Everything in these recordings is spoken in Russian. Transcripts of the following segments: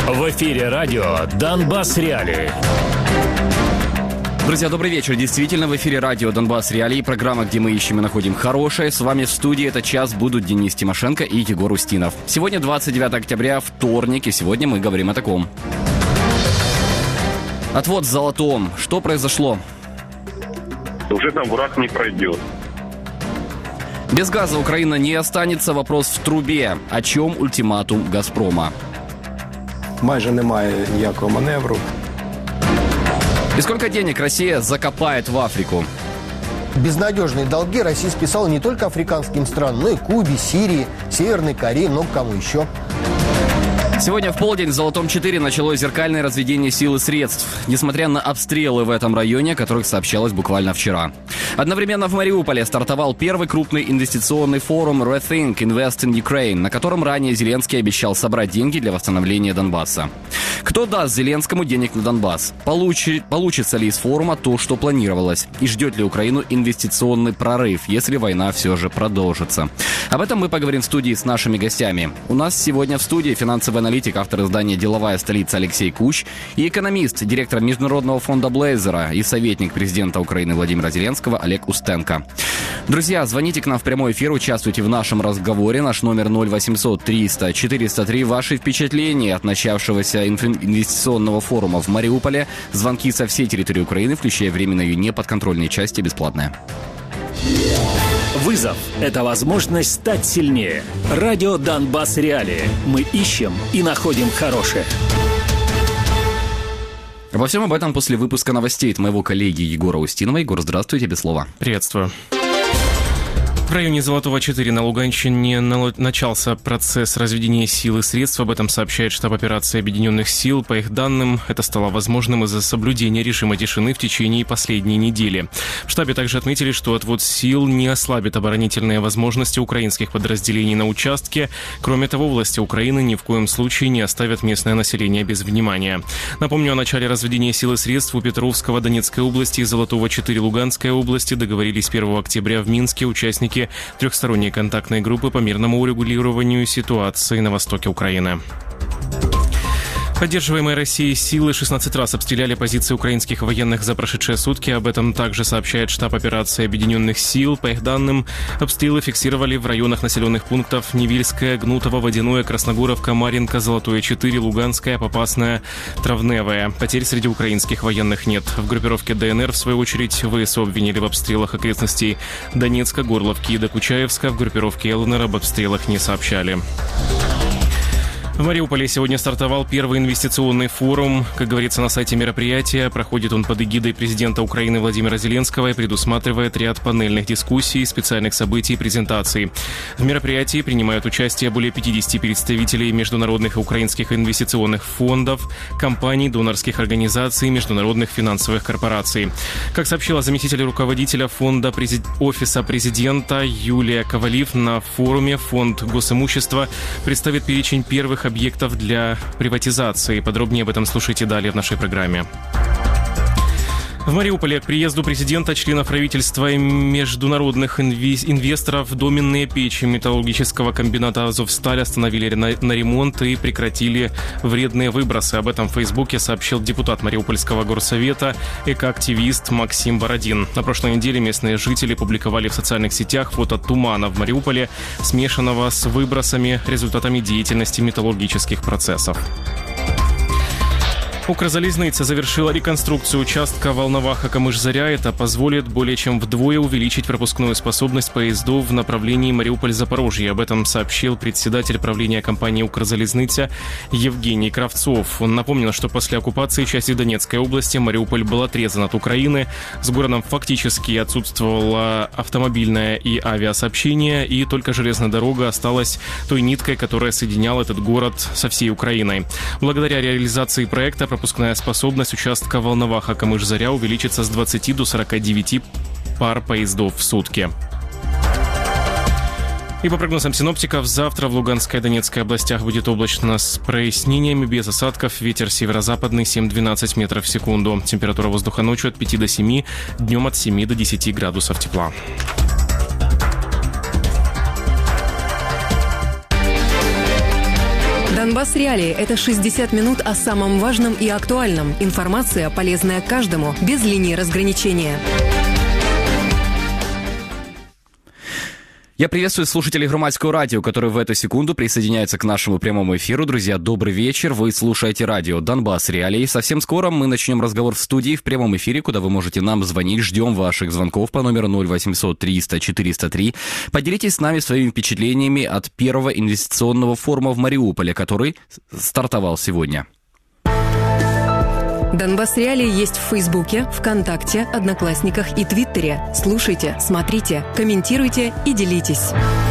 В эфире радио «Донбасс Реалии». Друзья, добрый вечер. Действительно, в эфире радио «Донбасс Реалии», программа, где мы ищем и находим хорошее. С вами в студии этот час будут Денис Тимошенко и Егор Устинов. Сегодня 29 октября, вторник, и сегодня мы говорим о таком. Отвод в Золотом. Что произошло? Уже там враг не пройдет. Без газа Украина не останется. Вопрос в трубе. О чем ультиматум «Газпрома»? Майже немає ніякого маневру. И сколько денег Россия закопает в Африку? Безнадежные долги Россия списала не только африканским странам, но и Кубе, Сирии, Северной Корее, много кому еще. Сегодня в полдень в Золотом-4 началось зеркальное разведение сил и средств, несмотря на обстрелы в этом районе, о которых сообщалось буквально вчера. Одновременно в Мариуполе стартовал первый крупный инвестиционный форум Rethink Invest in Ukraine, на котором ранее Зеленский обещал собрать деньги для восстановления Донбасса. Кто даст Зеленскому денег на Донбасс? Получится ли из форума то, что планировалось? И ждет ли Украину инвестиционный прорыв, если война все же продолжится? Об этом мы поговорим в студии с нашими гостями. У нас сегодня в студии финансовый аналитик, автор издания «Деловая столица» Алексей Кущ и экономист, директор Международного фонда Блейзера и советник президента Украины Владимира Зеленского Олег Устенко. Друзья, звоните к нам в прямой эфир, участвуйте в нашем разговоре. Наш номер 0800 300 403. Ваши впечатления от начавшегося инвестиционного форума в Мариуполе. Звонки со всей территории Украины, включая временные неподконтрольные части, бесплатные. Вызов – это возможность стать сильнее. Радио «Донбасс Реалии». Мы ищем и находим хорошее. Обо всем об этом после выпуска новостей от моего коллеги Егора Устинова. Егор, здравствуйте, без слова. Приветствую. В районе Золотого-4 на Луганщине начался процесс разведения сил и средств. Об этом сообщает штаб операции Объединенных сил. По их данным, это стало возможным из-за соблюдения режима тишины в течение последней недели. В штабе также отметили, что отвод сил не ослабит оборонительные возможности украинских подразделений на участке. Кроме того, власти Украины ни в коем случае не оставят местное население без внимания. Напомню, о начале разведения сил и средств у Петровского Донецкой области и Золотого-4 Луганской области договорились 1 октября в Минске участники трехсторонней контактной группы по мирному урегулированию ситуации на востоке Украины. Поддерживаемые Россией силы 16 раз обстреляли позиции украинских военных за прошедшие сутки. Об этом также сообщает штаб операции Объединенных сил. По их данным, обстрелы фиксировали в районах населенных пунктов Невильское, Гнутово, Водяное, Красногоровка, Марьинка, Золотое-4, Луганская, Попасная, Травневая. Потерь среди украинских военных нет. В группировке ДНР, в свою очередь, ВСУ обвинили в обстрелах окрестностей Донецка, Горловки и Докучаевска. В группировке ЛНР об обстрелах не сообщали. В Мариуполе сегодня стартовал первый инвестиционный форум. Как говорится на сайте мероприятия, проходит он под эгидой президента Украины Владимира Зеленского и предусматривает ряд панельных дискуссий, специальных событий и презентаций. В мероприятии принимают участие более 50 представителей международных и украинских инвестиционных фондов, компаний, донорских организаций, международных финансовых корпораций. Как сообщила заместитель руководителя фонда Офиса президента Юлия Ковалив, на форуме фонд госимущества представит перечень первых объектов для приватизации. Подробнее об этом слушайте далее в нашей программе. В Мариуполе к приезду президента, членов правительства и международных инвесторов доменные печи металлургического комбината «Азовсталь» остановили на ремонт и прекратили вредные выбросы. Об этом в Фейсбуке сообщил депутат Мариупольского горсовета, экоактивист Максим Бородин. На прошлой неделе местные жители публиковали в социальных сетях фото тумана в Мариуполе, смешанного с выбросами, результатами деятельности металлургических процессов. Укрзалізниця завершила реконструкцию участка Волноваха-Камыш-Заря. Это позволит более чем вдвое увеличить пропускную способность поездов в направлении Мариуполь-Запорожье. Об этом сообщил председатель правления компании «Укрзалізниця» Евгений Кравцов. Он напомнил, что после оккупации части Донецкой области Мариуполь был отрезан от Украины. С городом фактически отсутствовало автомобильное и авиасообщение, и только железная дорога осталась той ниткой, которая соединяла этот город со всей Украиной. Благодаря реализации проекта пропускная способность участка Волноваха-Камыш-Заря увеличится с 20 до 49 пар поездов в сутки. И по прогнозам синоптиков, завтра в Луганской и Донецкой областях будет облачно с прояснениями, без осадков. Ветер северо-западный 7-12 метров в секунду. Температура воздуха ночью от 5 до 7, днем от 7 до 10 градусов тепла. Донбасс Реалии – это 60 минут о самом важном и актуальном. Информация, полезная каждому, без линии разграничения. Я приветствую слушателей Громадского радио, которые в эту секунду присоединяются к нашему прямому эфиру. Друзья, добрый вечер. Вы слушаете радио «Донбасс Реалии». Совсем скоро мы начнем разговор в студии в прямом эфире, куда вы можете нам звонить. Ждем ваших звонков по номеру 0800 300 403. Поделитесь с нами своими впечатлениями от первого инвестиционного форума в Мариуполе, который стартовал сегодня. Донбасс Реалии есть в Фейсбуке, ВКонтакте, Одноклассниках и Твиттере. Слушайте, смотрите, комментируйте и делитесь.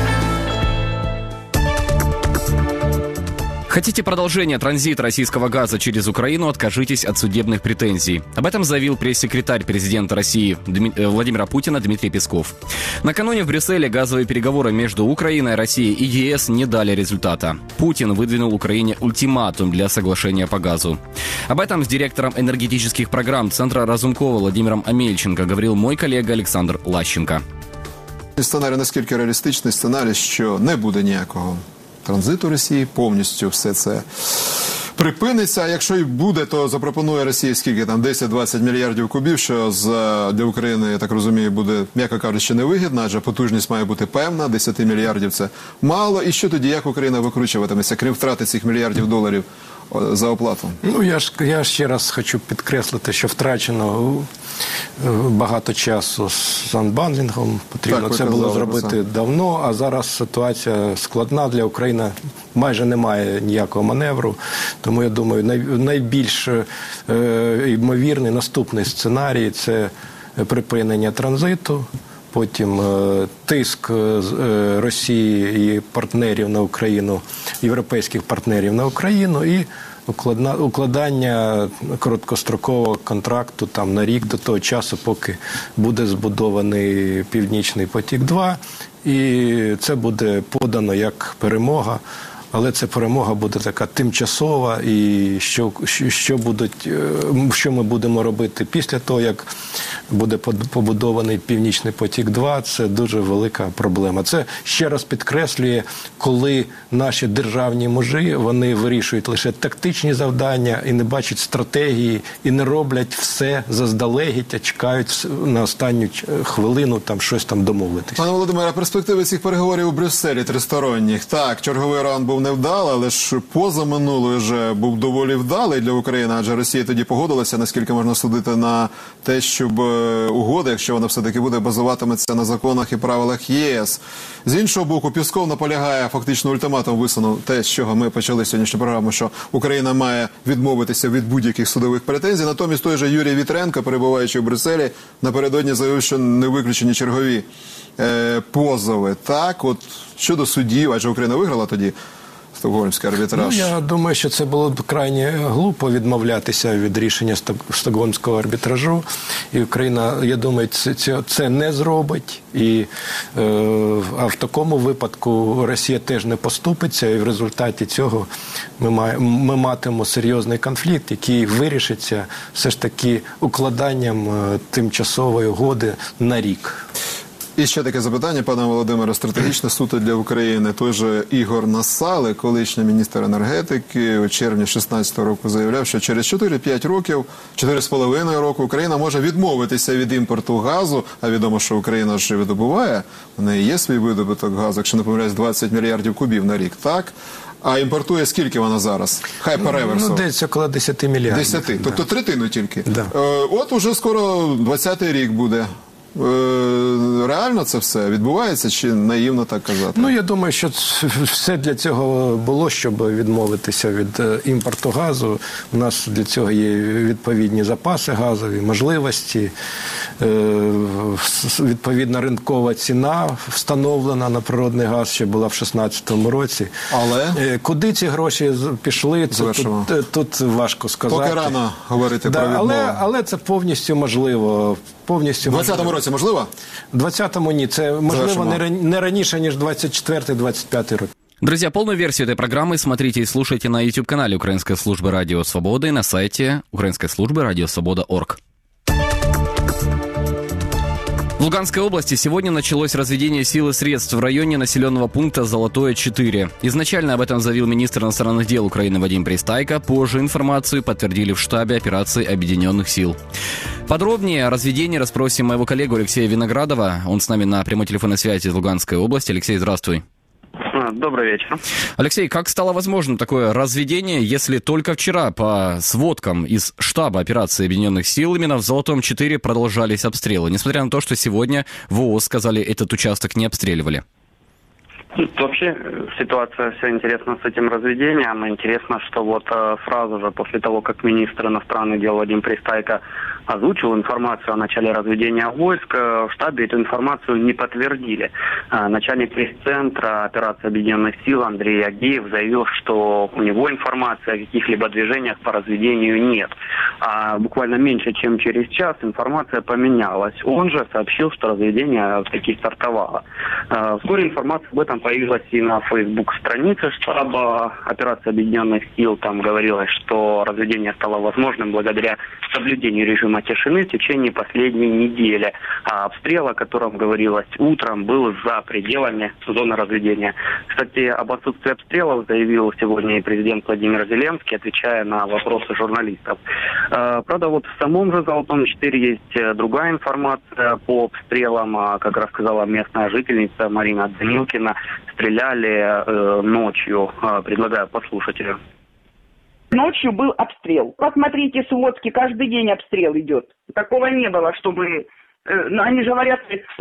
Хотите продолжения транзита российского газа через Украину, откажитесь от судебных претензий. Об этом заявил пресс-секретарь президента России Владимира Путина Дмитрий Песков. Накануне в Брюсселе газовые переговоры между Украиной, Россией и ЕС не дали результата. Путин выдвинул Украине ультиматум для соглашения по газу. Об этом с директором энергетических программ Центра Разумкова Владимиром Амельченко говорил мой коллега Олександр Лащенко. Сценарій наскільки реалістичний сценарій, що не буде ніякого транзиту Росії, повністю все це припиниться. А якщо і буде, то запропонує Росія скільки там 10-20 мільярдів кубів, що для України, я так розумію, буде, м'яко кажучи, невигідно, адже потужність має бути певна, 10 мільярдів це мало. І що тоді, як Україна викручуватиметься, крім втрати цих мільярдів доларів за оплату? Ну, я ще раз хочу підкреслити, що втрачено багато часу з анбандлінгом. Потрібно це було зробити давно, а зараз ситуація складна для України. Майже немає ніякого маневру. Тому, я думаю, найбільш ймовірний наступний сценарій – це припинення транзиту. Потім тиск Росії і партнерів на Україну, європейських партнерів на Україну і укладання короткострокового контракту там на рік до того часу, поки буде збудований Північний потік-2. І це буде подано як перемога. Але ця перемога буде така тимчасова, і що ми будемо робити після того, як буде побудований Північний потік-2, це дуже велика проблема. Це ще раз підкреслює, коли наші державні мужі, вони вирішують лише тактичні завдання і не бачать стратегії, і не роблять все заздалегідь, а чекають на останню хвилину там щось там домовитись. Пане Володимире, перспективи цих переговорів у Брюсселі тристоронніх. Так, черговий раунд був невдалий, але ж позаминулий вже був доволі вдалий для України, адже Росія тоді погодилася, наскільки можна судити, на те, щоб угода, якщо вона все-таки буде, базуватиметься на законах і правилах ЄС. З іншого боку, Пєсков наполягає, фактично ультиматум висунув те, з чого ми почали сьогоднішню програму, що Україна має відмовитися від будь-яких судових претензій. Натомість той же Юрій Вітренко, перебуваючи в Брюсселі, напередодні заявив, що не виключені чергові позови. Так, от щодо судів, адже Україна виграла тоді Стокгольмський арбітраж. Ну, я думаю, що це було б крайне глупо відмовлятися від рішення Стокгольмського арбітражу. І Україна, я думаю, це не зробить. А в такому випадку Росія теж не поступиться. І в результаті цього ми матимемо серйозний конфлікт, який вирішиться все ж таки укладанням тимчасової угоди на рік. І ще таке запитання, пане Володимире, стратегічне суто для України. Той же Ігор Насали, колишній міністр енергетики, у червні 2016 року заявляв, що через 4-5 років, 4,5 року Україна може відмовитися від імпорту газу, а відомо, що Україна ж видобуває, в неї є свій видобуток газу, якщо не помиляюсь, 20 мільярдів кубів на рік, так? А імпортує скільки вона зараз? Хай по реверсу. Ну, десь около 10 мільярдів. 10, тобто третину тільки. Да. От уже скоро 20-й рік буде. Реально це все відбувається чи наївно так казати? Ну, я думаю, що все для цього було, щоб відмовитися від імпорту газу. У нас для цього є відповідні запаси газові, можливості, відповідна ринкова ціна встановлена на природний газ, ще була в 2016 році. Але? Куди ці гроші пішли, тут важко сказати. Поки рано говорити про відмову. Але це повністю можливо. У 20-му році можливо? У 20-му ні. Це можливо не раніше, ніж 24-25 рік. Друзья, полную версию этой программы смотрите и слушайте на YouTube-канале Украинской службы Радио Свобода и на сайте Украинской службы Радио Свобода.орг. Луганской области сегодня началось разведение сил и средств в районе населенного пункта Золотое-4. Изначально об этом заявил министр иностранных дел Украины Вадим Пристайко. Позже информацию подтвердили в штабе операции Объединенных сил. Подробнее о разведении расспросим моего коллегу Алексея Виноградова. Он с нами на прямой телефонной связи из Луганской области. Алексей, здравствуй. Добрый вечер. Алексей, как стало возможно такое разведение, если только вчера по сводкам из штаба операции Объединенных сил именно в Золотом-4 продолжались обстрелы, несмотря на то, что сегодня ВООЗ сказали, этот участок не обстреливали? Вообще ситуация вся интересна с этим разведением. Интересно, что вот сразу же после того, как министр иностранных дел Вадим Пристайко озвучил информацию о начале разведения войск, в штабе эту информацию не подтвердили. Начальник пресс-центра операции Объединенных сил Андрей Агеев заявил, что у него информации о каких-либо движениях по разведению нет. А буквально меньше, чем через час информация поменялась. Он же сообщил, что разведение таки стартовало. Вскоре информация об этом появилась и на Facebook-странице штаба операции Объединенных сил. Там говорилось, что разведение стало возможным благодаря соблюдению режима тишины в течение последней недели. А обстрел, о котором говорилось утром, был за пределами зоны разведения. Кстати, об отсутствии обстрелов заявил сегодня и президент Владимир Зеленский, отвечая на вопросы журналистов. Правда, вот в самом же Золотом-4 есть другая информация по обстрелам. Как рассказала местная жительница Марина Данилкина, стреляли ночью. Предлагаю послушать ее. Ночью был обстрел. Посмотрите сводки, каждый день обстрел идет. Такого не было, чтобы... Они же говорят,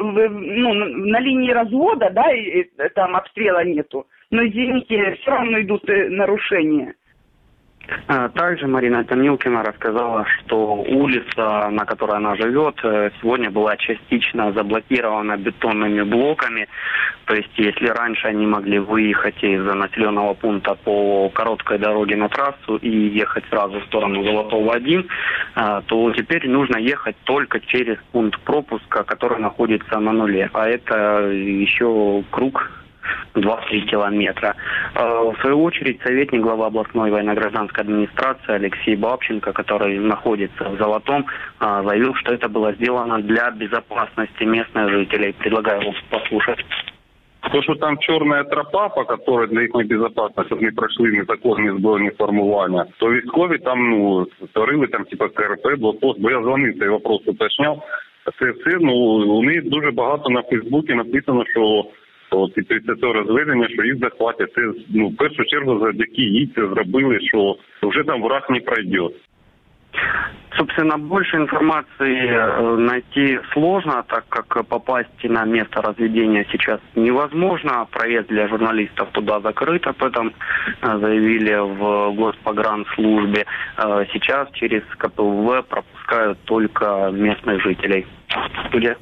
на линии развода, да, и там обстрела нету. Но, извините, все равно идут нарушения. Также Марина Данилкина рассказала, что улица, на которой она живет, сегодня была частично заблокирована бетонными блоками. То есть, если раньше они могли выехать из населенного пункта по короткой дороге на трассу и ехать сразу в сторону Золотого-1, то теперь нужно ехать только через пункт пропуска, который находится на нуле. А это еще круг 2-3 километра. В свою очередь, советник главы областной военно-гражданской администрации Алексей Бабченко, который находится в Золотом, заявил, что это было сделано для безопасности местных жителей. Предлагаю его послушать. То, що там чорна тропа, по которой для їхньої безпечності вони пройшли незаконні збройні формування, то військові там, створили там, типа, КРП, блокпост, бо я дзвонив, цей вопрос уточняв. Це все, у них дуже багато на Фейсбуці написано, що і після цього розведення, що їх захватять. Це, в першу чергу, завдяки їй це зробили, що вже там враг не пройде. Собственно, больше информации найти сложно, так как попасть на место разведения сейчас невозможно. Проезд для журналистов туда закрыт, об этом заявили в Госпогранслужбе. Сейчас через КПВВ пропускают только местных жителей. Студия.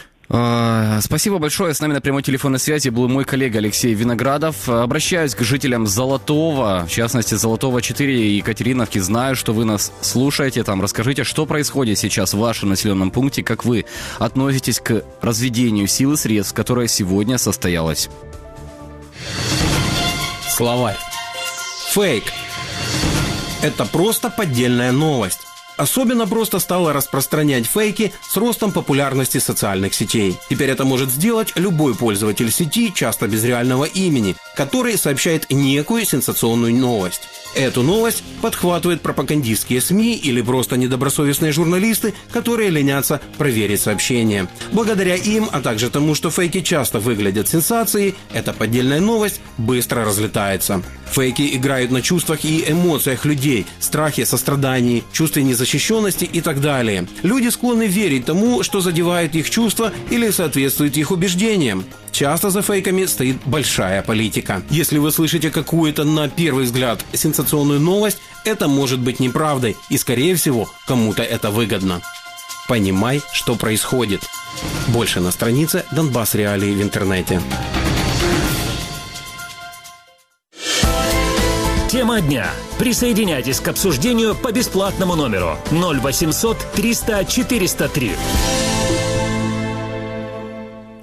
Спасибо большое. С нами на прямой телефонной связи был мой коллега Алексей Виноградов. Обращаюсь к жителям Золотого, в частности Золотого-4 и Екатериновки. Знаю, что вы нас слушаете там. Расскажите, что происходит сейчас в вашем населенном пункте, как вы относитесь к разведению сил и средств, которое сегодня состоялось. Словарь. Фейк. Это просто поддельная новость. Особенно просто стало распространять фейки с ростом популярности социальных сетей. Теперь это может сделать любой пользователь сети, часто без реального имени, который сообщает некую сенсационную новость. Эту новость подхватывают пропагандистские СМИ или просто недобросовестные журналисты, которые ленятся проверить сообщения. Благодаря им, а также тому, что фейки часто выглядят сенсацией, эта поддельная новость быстро разлетается. Фейки играют на чувствах и эмоциях людей, страхе, сострадании, чувстве незащищенности и так далее. Люди склонны верить тому, что задевает их чувства или соответствует их убеждениям. Часто за фейками стоит большая политика. Если вы слышите какую-то, на первый взгляд, сенсационную новость, это может быть неправдой, и, скорее всего, кому-то это выгодно. Понимай, что происходит. Больше на странице Донбасс Реалии в интернете. Тема дня. Присоединяйтесь к обсуждению по бесплатному номеру 0800 300 403.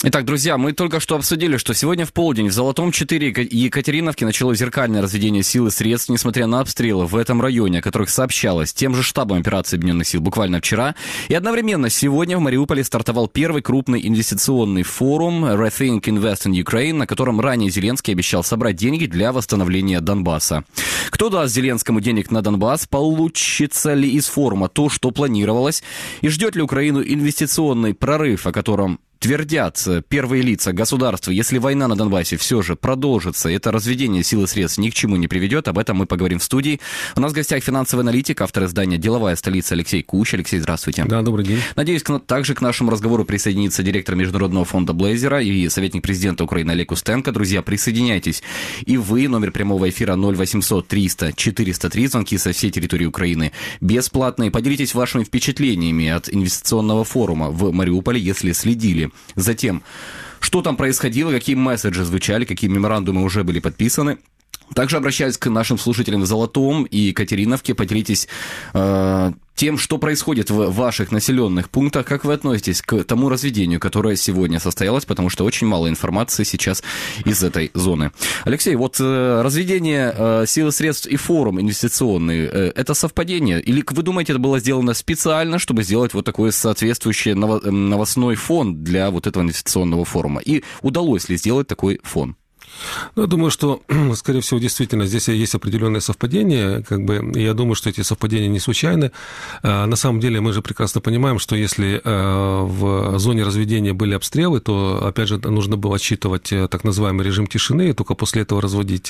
Итак, друзья, мы только что обсудили, что сегодня в полдень в Золотом-4 и Екатериновке началось зеркальное разведение сил и средств, несмотря на обстрелы в этом районе, о которых сообщалось тем же штабом операции Объединенных сил буквально вчера. И одновременно сегодня в Мариуполе стартовал первый крупный инвестиционный форум Rethink Invest in Ukraine, на котором ранее Зеленский обещал собрать деньги для восстановления Донбасса. Кто даст Зеленскому денег на Донбасс? Получится ли из форума то, что планировалось? И ждет ли Украину инвестиционный прорыв, о котором твердят первые лица государства, если война на Донбассе все же продолжится, это разведение сил и средств ни к чему не приведет. Об этом мы поговорим в студии. У нас в гостях финансовый аналитик, автор издания «Деловая столица» Алексей Кущ. Алексей, здравствуйте. Да, добрый день. Надеюсь, также к нашему разговору присоединится директор Международного фонда Блейзера и советник президента Украины Олег Устенко. Друзья, присоединяйтесь. И вы, номер прямого эфира 0800 300 403, звонки со всей территории Украины бесплатные. Поделитесь вашими впечатлениями от инвестиционного форума в Мариуполе, если следили за тем, что там происходило, какие месседжи звучали, какие меморандумы уже были подписаны. Также обращаюсь к нашим слушателям в Золотом и Екатериновке. Поделитесь тем, что происходит в ваших населенных пунктах, как вы относитесь к тому разведению, которое сегодня состоялось, потому что очень мало информации сейчас из этой зоны. Алексей, вот разведение сил и средств и форум инвестиционный, это совпадение? Или вы думаете, это было сделано специально, чтобы сделать вот такой соответствующий новостной фон для вот этого инвестиционного форума? И удалось ли сделать такой фон? Ну, я думаю, что, скорее всего, действительно, здесь есть определенное совпадение, и я думаю, что эти совпадения не случайны. На самом деле, мы же прекрасно понимаем, что если в зоне разведения были обстрелы, то, опять же, нужно было отсчитывать так называемый режим тишины, и только после этого разводить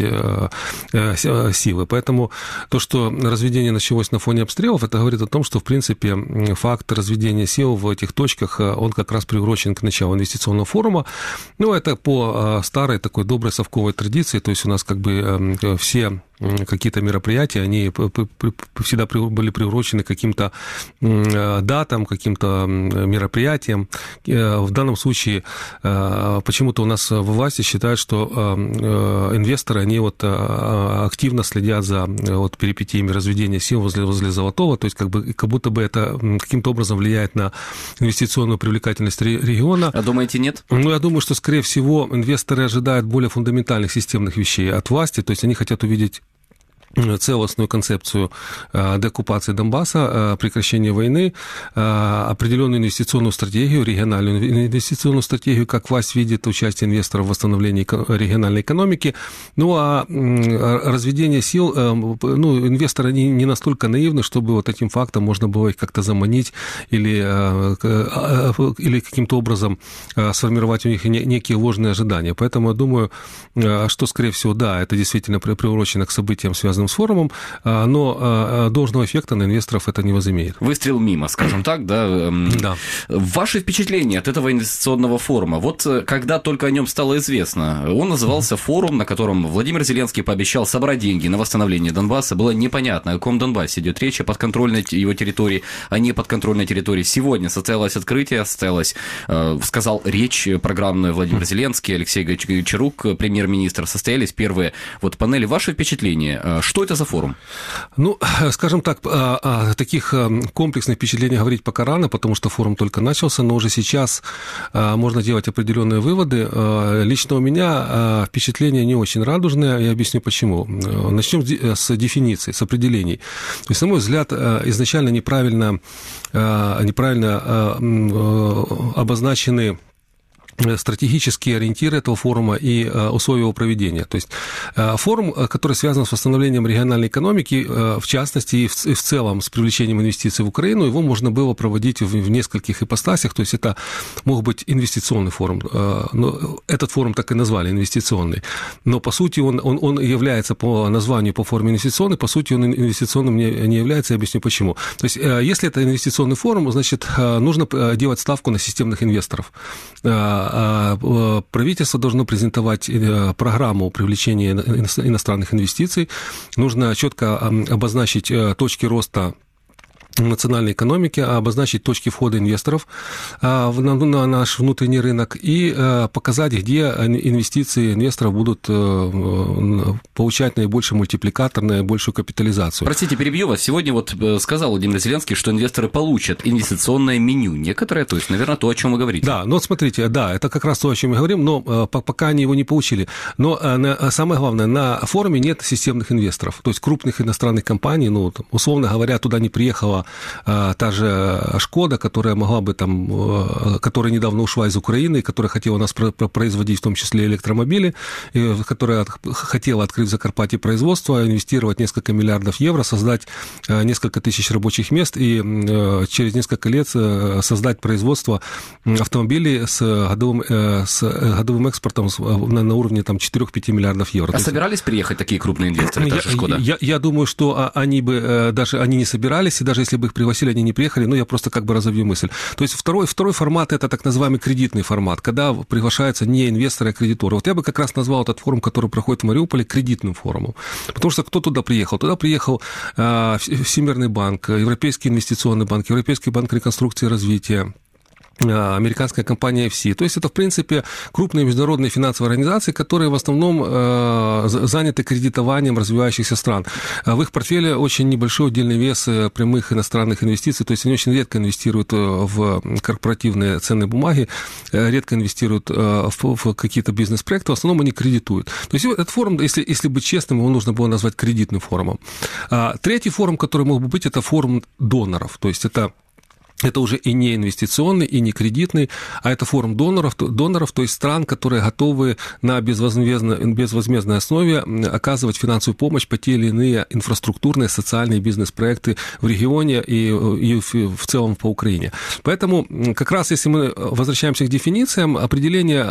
силы. Поэтому то, что разведение началось на фоне обстрелов, это говорит о том, что, в принципе, факт разведения сил в этих точках, он как раз приурочен к началу инвестиционного форума. Ну, это по старой такой доброй совковой традиции, то есть у нас все какие-то мероприятия, они всегда были приурочены к каким-то датам, каким-то мероприятиям. В данном случае почему-то у нас во власти считают, что инвесторы, они активно следят за перипетиями разведения сил возле Золотого, то есть как будто бы это каким-то образом влияет на инвестиционную привлекательность региона. А думаете, нет? Ну, я думаю, что, скорее всего, инвесторы ожидают более фундаментальных системных вещей от власти, то есть они хотят увидеть целостную концепцию деоккупации Донбасса, прекращения войны, определенную инвестиционную стратегию, региональную инвестиционную стратегию, как власть видит участие инвесторов в восстановлении региональной экономики. Ну, а разведение сил, инвесторы не настолько наивны, чтобы этим фактом можно было их как-то заманить или каким-то образом сформировать у них некие ложные ожидания. Поэтому я думаю, что, скорее всего, да, это действительно приурочено к событиям, связанным с форумом, но должного эффекта на инвесторов это не возымеет. Выстрел мимо, скажем так, да? Да. Ваши впечатления от этого инвестиционного форума? Вот когда только о нем стало известно, он назывался форум, на котором Владимир Зеленский пообещал собрать деньги на восстановление Донбасса. Было непонятно, о каком Донбассе идет речь, о подконтрольной его территории, о неподконтрольной территории. Сегодня состоялось открытие, сказал речь программную Владимир Зеленский, Алексей Гончарук, премьер-министр. Состоялись первые панели. Ваши впечатления? Что это за форум? Ну, скажем так, о таких комплексных впечатлениях говорить пока рано, потому что форум только начался, но уже сейчас можно делать определенные выводы. Лично у меня впечатления не очень радужные, я объясню почему. Начнем с дефиниции, с определений. То есть, на мой взгляд, изначально неправильно обозначены стратегические ориентиры этого форума и условия его проведения. То есть форум, который связан с восстановлением региональной экономики, в частности и в целом с привлечением инвестиций в Украину, его можно было проводить в нескольких ипостасях. То есть это мог быть инвестиционный форум. Но этот форум так и назвали, инвестиционный. Но по сути он является по названию, по форме инвестиционный, по сути он инвестиционным не является, я объясню почему. То есть если это инвестиционный форум, значит нужно делать ставку на системных инвесторов. Правительство должно презентовать программу привлечения иностранных инвестиций. Нужно четко обозначить точки роста национальной экономики, обозначить точки входа инвесторов на наш внутренний рынок и показать, где инвестиции инвесторов будут получать наибольший мультипликатор, наибольшую капитализацию. Простите, перебью вас. Сегодня вот сказал Владимир Зеленский, что инвесторы получат инвестиционное меню некоторое, то есть, наверное, то, о чем вы говорите. Да, ну вот смотрите, да, это как раз то, о чем мы говорим, но пока они его не получили. Но самое главное, на форуме нет системных инвесторов, то есть крупных иностранных компаний, ну, условно говоря, туда не приехала та же Шкода, которая могла бы там, которая недавно ушла из Украины, которая хотела у нас производить в том числе электромобили, которая хотела открыть в Закарпатье производство, инвестировать несколько миллиардов евро, создать несколько тысяч рабочих мест и через несколько лет создать производство автомобилей с годовым экспортом на уровне там, 4-5 миллиардов евро. А собирались приехать такие крупные инвесторы, та же Шкода? Я думаю, что они бы даже они не собирались, и даже если бы их пригласили, они не приехали, но я просто как бы разовью мысль. То есть второй формат – это так называемый кредитный формат, когда приглашаются не инвесторы, а кредиторы. Вот я бы как раз назвал этот форум, который проходит в Мариуполе, кредитным форумом. Потому что кто туда приехал? Туда приехал Всемирный банк, Европейский инвестиционный банк, Европейский банк реконструкции и развития, американская компания FC. То есть это, в принципе, крупные международные финансовые организации, которые в основном заняты кредитованием развивающихся стран. В их портфеле очень небольшой отдельный вес прямых иностранных инвестиций, то есть они очень редко инвестируют в корпоративные ценные бумаги, редко инвестируют в какие-то бизнес-проекты, в основном они кредитуют. То есть этот форум, если быть честным, его нужно было назвать кредитным форумом. Третий форум, который мог бы быть, это форум доноров, то есть это уже и не инвестиционный, и не кредитный, а это форум доноров, то есть стран, которые готовы на безвозмездной основе оказывать финансовую помощь по те или иные инфраструктурные, социальные бизнес-проекты в регионе и в целом по Украине. Поэтому как раз если мы возвращаемся к дефинициям, определение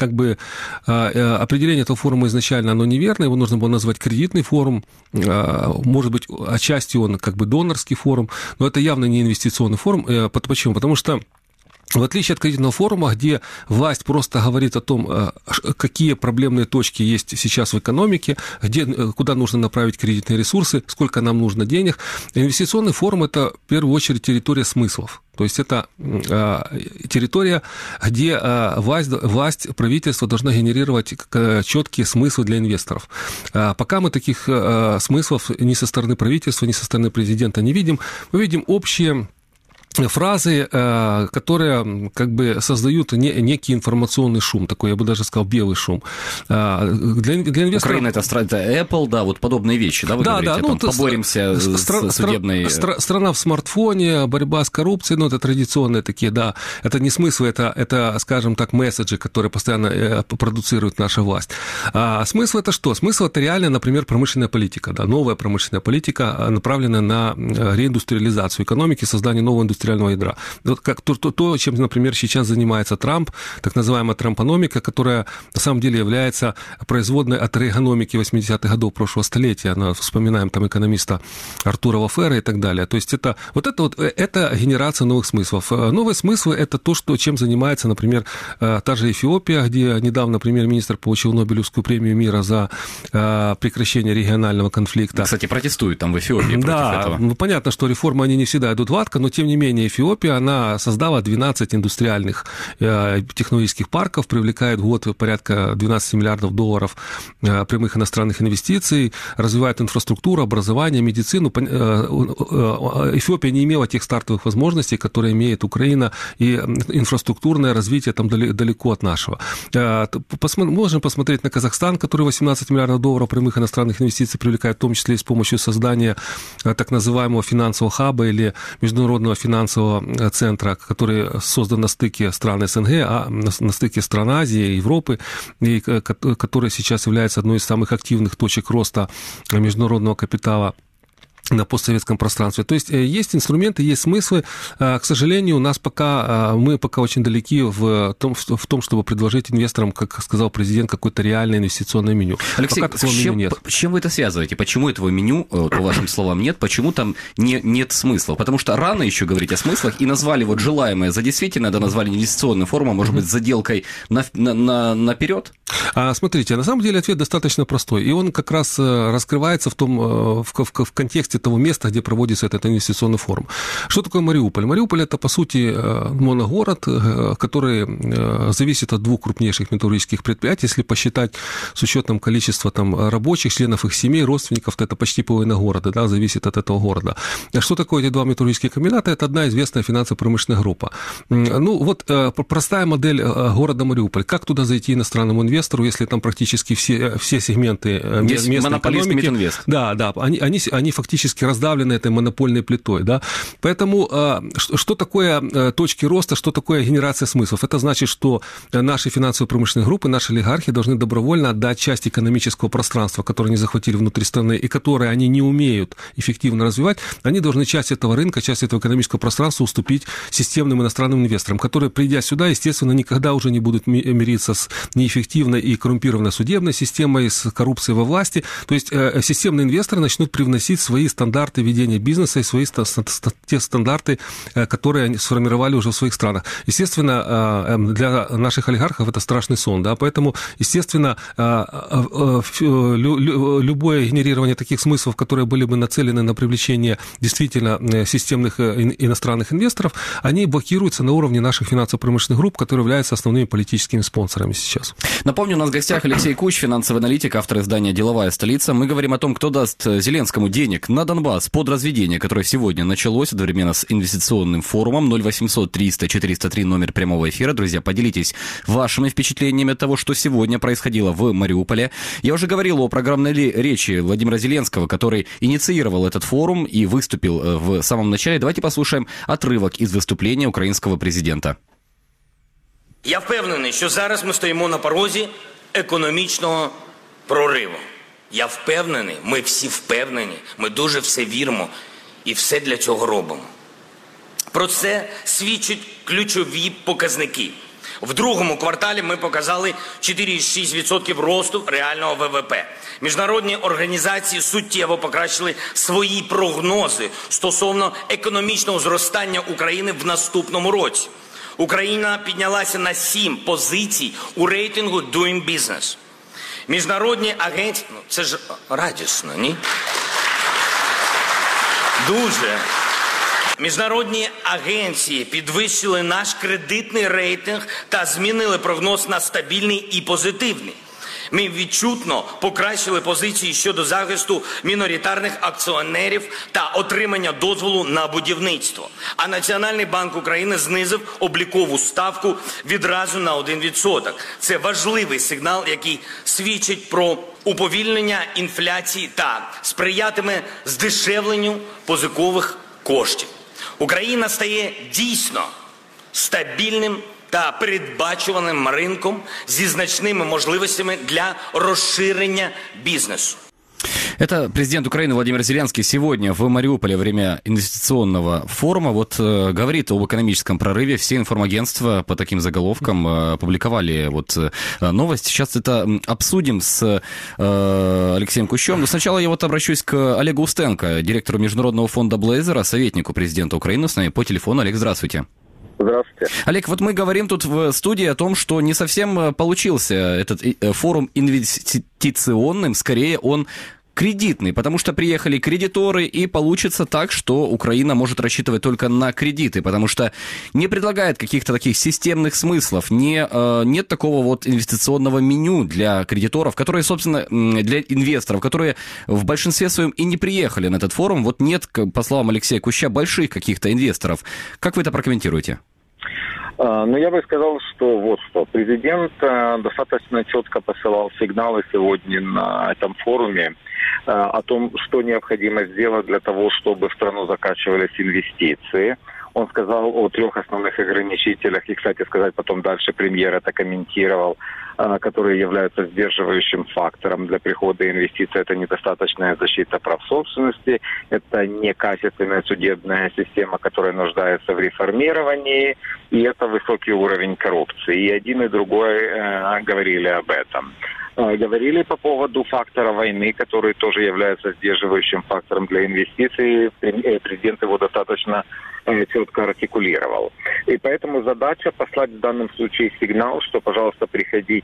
этого форума изначально оно неверно, его нужно было назвать кредитный форум, может быть, отчасти он как бы донорский форум, но это явно не инвестиционный форум. Почему? Потому что в отличие от кредитного форума, где власть просто говорит о том, какие проблемные точки есть сейчас в экономике, куда нужно направить кредитные ресурсы, сколько нам нужно денег, инвестиционный форум – это в первую очередь территория смыслов. То есть это территория, где власть, правительство должно генерировать четкие смыслы для инвесторов. Пока мы таких смыслов ни со стороны правительства, ни со стороны президента не видим, мы видим общие фразы, которые как бы создают некий информационный шум, такой, я бы даже сказал, белый шум. Для инвесторов... Украина – это Apple, да, вот подобные вещи, да, вы говорите, ну, поборемся с судебной... Страна в смартфоне, борьба с коррупцией, ну, это традиционные такие, да, это не смыслы, это, скажем так, месседжи, которые постоянно продуцирует наша власть. А смысл – это что? Смысл – это реально, например, промышленная политика, да, новая промышленная политика, направленная на реиндустриализацию экономики, создание нового индустриального ядра. Вот как то, чем, например, сейчас занимается Трамп, так называемая трампономика, которая на самом деле является производной от рейгономики 80-х годов прошлого столетия. Вспоминаем там экономиста Артура Лафера и так далее. То есть это генерация новых смыслов. Новые смыслы – это то, чем занимается, например, та же Эфиопия, где недавно премьер-министр получил Нобелевскую премию мира за прекращение регионального конфликта. Кстати, протестуют там в Эфиопии против этого. Ну, понятно, что реформы, они не всегда идут гладко, но тем не менее Эфиопия, она создала 12 индустриальных технологических парков, привлекает в год порядка 12 миллиардов долларов прямых иностранных инвестиций, развивает инфраструктуру, образование, медицину. Эфиопия не имела тех стартовых возможностей, которые имеет Украина, и инфраструктурное развитие там далеко от нашего. Можем посмотреть на Казахстан, который 18 миллиардов долларов прямых иностранных инвестиций привлекает, в том числе и с помощью создания так называемого финансового хаба или международного финансового центра, который создан на стыке стран СНГ, а на стыке стран Азии, Европы, и который сейчас является одной из самых активных точек роста международного капитала на постсоветском пространстве. То есть есть инструменты, есть смыслы. К сожалению, мы пока очень далеки в том, чтобы предложить инвесторам, как сказал президент, какое-то реальное инвестиционное меню. Алексей, с чем вы это связываете? Почему этого меню, по вашим словам, нет? Почему там нет смысла? Потому что рано еще говорить о смыслах, и назвали вот желаемое за действительно, да, назвали инвестиционную форму, может быть, с заделкой наперед? Смотрите, на самом деле ответ достаточно простой, и он как раз раскрывается в контексте зависимости от того места, где проводится этот инвестиционный форум. Что такое Мариуполь? Мариуполь – это, по сути, моногород, который зависит от двух крупнейших металлургических предприятий. Если посчитать с учетом количества там рабочих, членов их семей, родственников, то это почти половина города, да, зависит от этого города. Что такое эти два металлургических комбината? Это одна известная финансово-промышленная группа. Ну, вот простая модель города Мариуполь. Как туда зайти иностранному инвестору, если там практически все сегменты местной экономики... Да, они фактически раздавлены этой монопольной плитой, да. Поэтому что такое точки роста, что такое генерация смыслов? Это значит, что наши финансово-промышленные группы, наши олигархи должны добровольно отдать часть экономического пространства, которое они захватили внутри страны и которое они не умеют эффективно развивать, они должны часть этого рынка, часть этого экономического пространства уступить системным иностранным инвесторам, которые, придя сюда, естественно, никогда уже не будут мириться с неэффективной и коррумпированной судебной системой, с коррупцией во власти. То есть системные инвесторы начнут привносить свои стандарты ведения бизнеса и свои те стандарты, которые они сформировали уже в своих странах. Естественно, для наших олигархов это страшный сон, да, поэтому, естественно, любое генерирование таких смыслов, которые были бы нацелены на привлечение действительно системных иностранных инвесторов, они блокируются на уровне наших финансово-промышленных групп, которые являются основными политическими спонсорами сейчас. Напомню, у нас в гостях Алексей Кущ, финансовый аналитик, автор издания «Деловая столица». Мы говорим о том, кто даст Зеленскому денег на Донбасс под разведение, которое сегодня началось одновременно с инвестиционным форумом. 0800 300 403 номер прямого эфира. Друзья, поделитесь вашими впечатлениями от того, что сегодня происходило в Мариуполе. Я уже говорил о программной речи Владимира Зеленского, который инициировал этот форум и выступил в самом начале. Давайте послушаем отрывок из виступлення українського президента. Я впевнений, що зараз ми стоїмо на порозі економічного прориву. Я впевнений, ми всі впевнені, ми дуже все віримо і все для цього робимо. Про це свідчать ключові показники. В другому кварталі ми показали 4,6% росту реального ВВП. Міжнародні організації суттєво покращили свої прогнози стосовно економічного зростання України в наступному році. Україна піднялася на 7 позицій у рейтингу Doing Business. Міжнародні агенції... це ж радісно, ні? Дуже. Міжнародні агенції підвищили наш кредитний рейтинг та змінили прогноз на стабільний і позитивний. Ми відчутно покращили позиції щодо захисту міноритарних акціонерів та отримання дозволу на будівництво. А Національний банк України знизив облікову ставку відразу на 1%. Це важливий сигнал, який свідчить про уповільнення інфляції та сприятиме здешевленню позикових коштів. Україна стає дійсно стабільним та передбачуваним ринком зі значними можливостями для розширення бізнесу. Это президент Украины Владимир Зеленский сегодня в Мариуполе во время инвестиционного форума говорит об экономическом прорыве. Все информагентства по таким заголовкам опубликовали новость. Сейчас это обсудим с Алексеем Кущем. Но сначала я обращусь к Олегу Устенко, директору Международного фонда Блейзера, советнику президента Украины. С нами по телефону. Олег, здравствуйте. Здравствуйте. Олег, мы говорим тут в студии о том, что не совсем получился этот форум инвестиционным, скорее он кредитный, потому что приехали кредиторы, и получится так, что Украина может рассчитывать только на кредиты, потому что не предлагает каких-то таких системных смыслов, нет такого инвестиционного меню для кредиторов, которые, собственно, для инвесторов, которые в большинстве своем и не приехали на этот форум. Нет, по словам Алексея Куща, больших каких-то инвесторов. Как вы это прокомментируете? Я бы сказал, что президент достаточно четко посылал сигналы сегодня на этом форуме о том, что необходимо сделать для того, чтобы в страну закачивались инвестиции. Он сказал о 3 основных ограничителях, и, кстати сказать, потом дальше премьер это комментировал, которые являются сдерживающим фактором для прихода инвестиций. Это недостаточная защита прав собственности, это некачественная судебная система, которая нуждается в реформировании, и это высокий уровень коррупции. И один, и другой говорили об этом. Говорили по поводу фактора войны, который тоже является сдерживающим фактором для инвестиций. Президент его достаточно четко артикулировал. И поэтому задача послать в данном случае сигнал, что, пожалуйста, приходите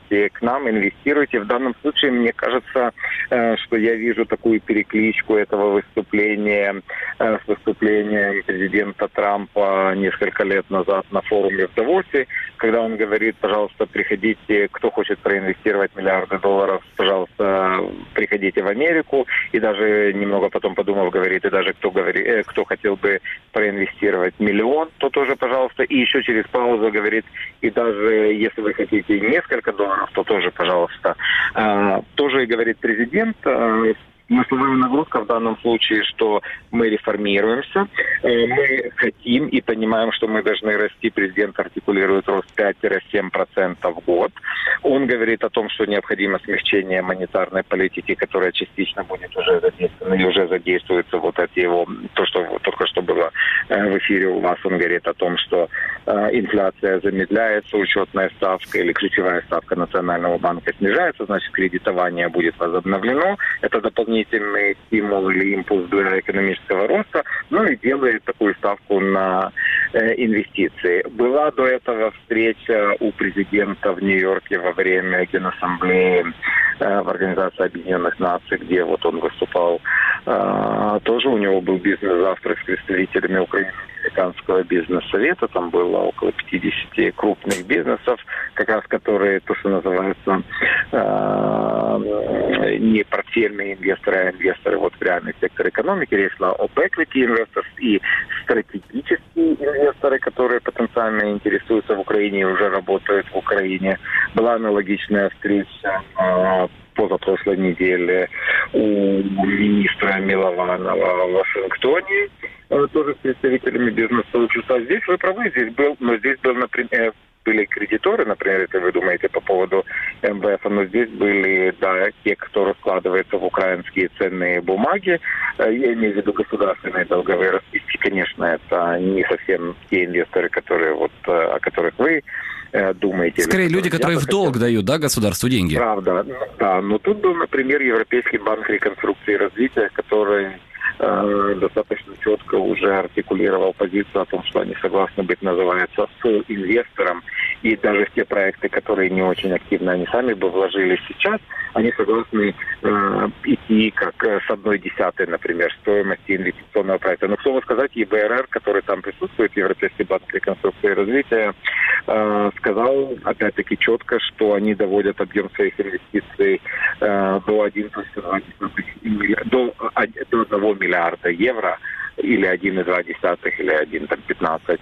приходите к нам, инвестируйте. В данном случае, мне кажется, что я вижу такую перекличку этого выступления с выступлением президента Трампа несколько лет назад на форуме в Давосе, когда он говорит, пожалуйста, приходите, кто хочет проинвестировать миллиарды долларов, пожалуйста, приходите в Америку. И даже немного потом подумав, говорит, и даже кто хотел бы проинвестировать миллион, то тоже, пожалуйста. И еще через паузу говорит, и даже если вы хотите несколько долларов, то тоже, пожалуйста. Тоже говорит президент. Смысловая нагрузка в данном случае, что мы реформируемся, мы хотим и понимаем, что мы должны расти. Президент артикулирует рост 5-7% в год. Он говорит о том, что необходимо смягчение монетарной политики, которая частично будет уже задействована и уже задействуется. Вот это его, то, что только что было в эфире у вас, он говорит о том, что инфляция замедляется, учетная ставка или ключевая ставка Национального банка снижается, значит, кредитование будет возобновлено. Это дополнительный стимул или импульс для экономического роста, ну и делает такую ставку на инвестиции. Была до этого встреча у президента в Нью-Йорке во время Генассамблеи в Организации Объединенных Наций, где вот он выступал. Тоже у него был бизнес-завтрак с представителями Украино-Американского бизнес-совета. Там было около 50 крупных бизнесов, как раз которые, то, что называется, не портфельные инвесторы, а инвесторы вот в реальный сектор экономики. Речь шла об equity investors и стратегические инвесторы, которые потенциально интересуются в Украине и уже работают в Украине. Была аналогичная встреча позапрошлой неделе у министра Милованова в Вашингтоне, тоже с представителями бизнес-сообщества. Здесь вы правы, здесь был, например, были кредиторы, например, если вы думаете по поводу МВФ, но здесь были, да, те, кто раскладывается в украинские ценные бумаги. Я имею в виду государственные долговые расписки. Конечно, это не совсем те инвесторы, которые вот, о которых вы думаете. Скорее, люди, которые в долг дают, да, государству деньги? Правда, да. Но тут был, например, Европейский банк реконструкции и развития, который достаточно четко уже артикулировал позицию о том, что они согласны быть, называется, соинвестором. И даже в те проекты, которые не очень активно они сами бы вложились сейчас, они согласны идти как с 1/10, например, стоимости инвестиционного проекта. Но, к слову сказать, ЕБРР, который там присутствует, Европейский банк реконструкции и развития, сказал, опять-таки, четко, что они доводят объем своих инвестиций до 1 миллиарда евро, или 1,2, или 1,15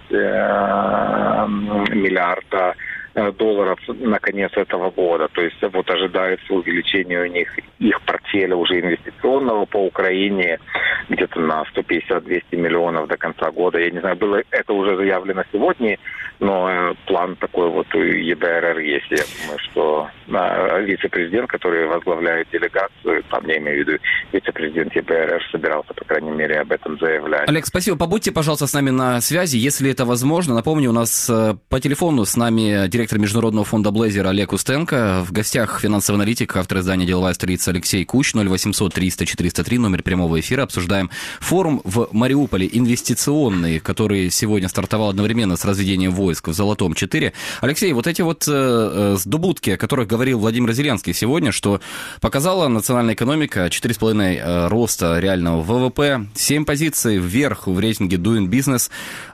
миллиарда долларов на конец этого года. То есть вот ожидается увеличение у них их портфеля уже инвестиционного по Украине где-то на 150-200 миллионов до конца года. Я не знаю, было это уже заявлено сегодня, но план такой вот у ЕБРР есть. Я думаю, что вице-президент, который возглавляет делегацию, там я имею в виду вице-президент ЕБРР, собирался, по крайней мере, об этом заявлять. Олег, спасибо. Побудьте, пожалуйста, с нами на связи, если это возможно. Напомню, у нас по телефону с нами директор Международного фонда Блейзер Олег Устенко. В гостях финансовый аналитик, автор издания «Деловая столица» Алексей Куч. 0800 300 403, номер прямого эфира. Обсуждаем форум в Мариуполе инвестиционный, который сегодня стартовал одновременно с разведением войск в Золотом-4. Алексей, вот эти вот сдобудки, о которых говорил Владимир Зеленский сегодня, что показала национальная экономика 4,5 роста реального ВВП, 7 позиций вверх в рейтинге Doing Business,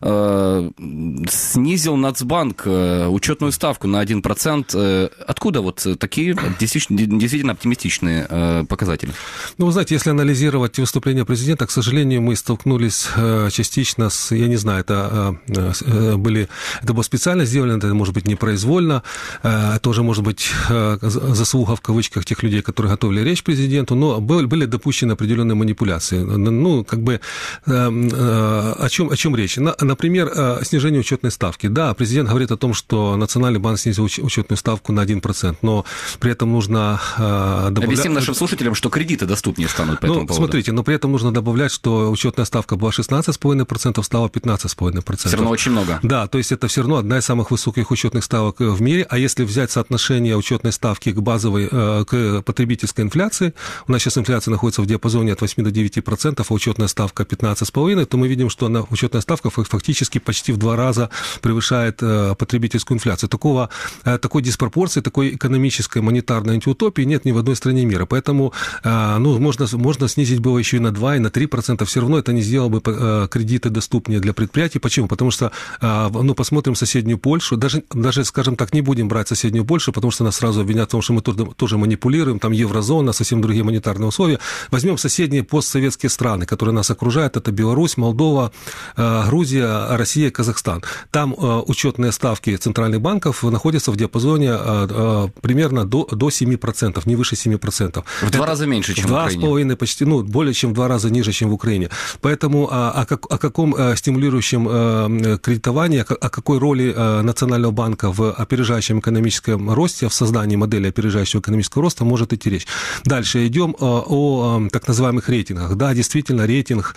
снизил Нацбанк учетную ставку на 1%. Откуда вот такие действительно оптимистичные показатели? Ну, вы знаете, если анализировать выступление президента, к сожалению, мы столкнулись частично с, я не знаю, это было специально сделано, это может быть непроизвольно, это уже может быть заслуга в кавычках тех людей, которые готовили речь президенту, но были допущены определенные манипуляции. Ну, как бы о чем речь? Например, снижение учетной ставки. Да, президент говорит о том, что Национальный банк снизил учетную ставку на 1%, но при этом нужно добавлять... Объясним нашим слушателям, что кредиты доступнее станут по этому поводу. Смотрите, но при этом нужно добавлять, что учетная ставка была 16,5%, стала 15,5%. Все равно очень много. Да, то есть это все равно одна из самых высоких учетных ставок в мире. А если взять соотношение учетной ставки к базовой, к потребительской инфляции, у нас сейчас инфляция находится в диапазоне от 8 до 9%, а учетная ставка 15,5%, то мы видим, что учетная ставка фактически почти в 2 раза превышает потребительскую инфляцию. Такой диспропорции, такой экономической, монетарной антиутопии нет ни в одной стране мира. Поэтому можно снизить было еще и на 2, и на 3%. Все равно это не сделало бы кредиты доступнее для предприятий. Почему? Потому что, посмотрим соседнюю Польшу. Даже, скажем так, не будем брать соседнюю Польшу, потому что нас сразу обвинят в том, что мы тоже манипулируем, там еврозона, совсем другие монетарные условия. Возьмем соседние постсоветские страны, которые нас окружают. Это Беларусь, Молдова, Грузия, Россия, Казахстан. Там учетные ставки центральных банков находятся в диапазоне примерно до 7%, не выше 7%. В 2 раза меньше, чем в Украине. 2,5 почти, более чем в 2 раза ниже, чем в Украине. Поэтому о каком стимулирующем кредитовании, о какой роли Национального банка в опережающем экономическом росте, в создании модели опережающего экономического роста может идти речь. Дальше идем о так называемых рейтингах. Да, действительно, рейтинг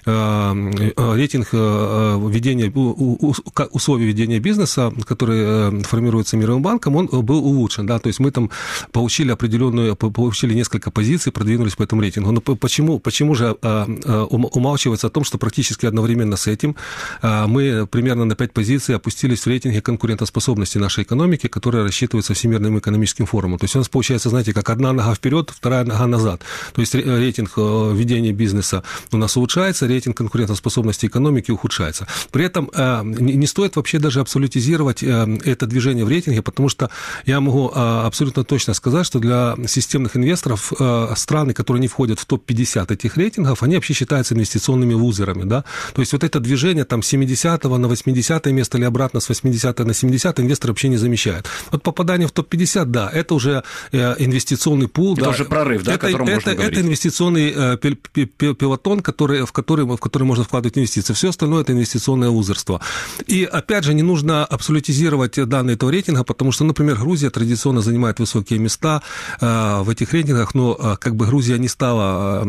ведения, условий ведения бизнеса, который формируется Мировым банком, он был улучшен. Да, то есть мы там получили несколько позиций, продвинулись по этому рейтингу. Но почему же умалчивается о том, что практически одновременно с этим мы примерно на 5 позиций опустились в рейтинге конкурентоспособности нашей экономики, которая рассчитывается Всемирным экономическим форумом. То есть у нас получается, знаете, как одна нога вперед, вторая нога назад. То есть рейтинг ведения бизнеса у нас улучшается, рейтинг конкурентоспособности экономики ухудшается. При этом не стоит вообще даже абсолютизировать это движение в рейтинге, потому что я могу абсолютно точно сказать, что для системных инвесторов страны, которые не входят в топ-50 этих рейтингов, они вообще считаются инвестиционными лузерами. Да? То есть вот это движение там, с 70-го на 80-е место или обратно с 80-го на 70-е инвесторы вообще не замечают. Вот попадание в топ-50, да, это уже инвестиционный пул. Это уже прорыв, да, о котором можно говорить. Это инвестиционный пилотон, в который можно вкладывать инвестиции. Все остальное – это инвестиционное лузерство. И, опять же, не нужно абсолютизировать данные этого рейтинга, потому что, например, Грузия традиционно занимает высокие места в этих рейтингах, но как бы Грузия не стала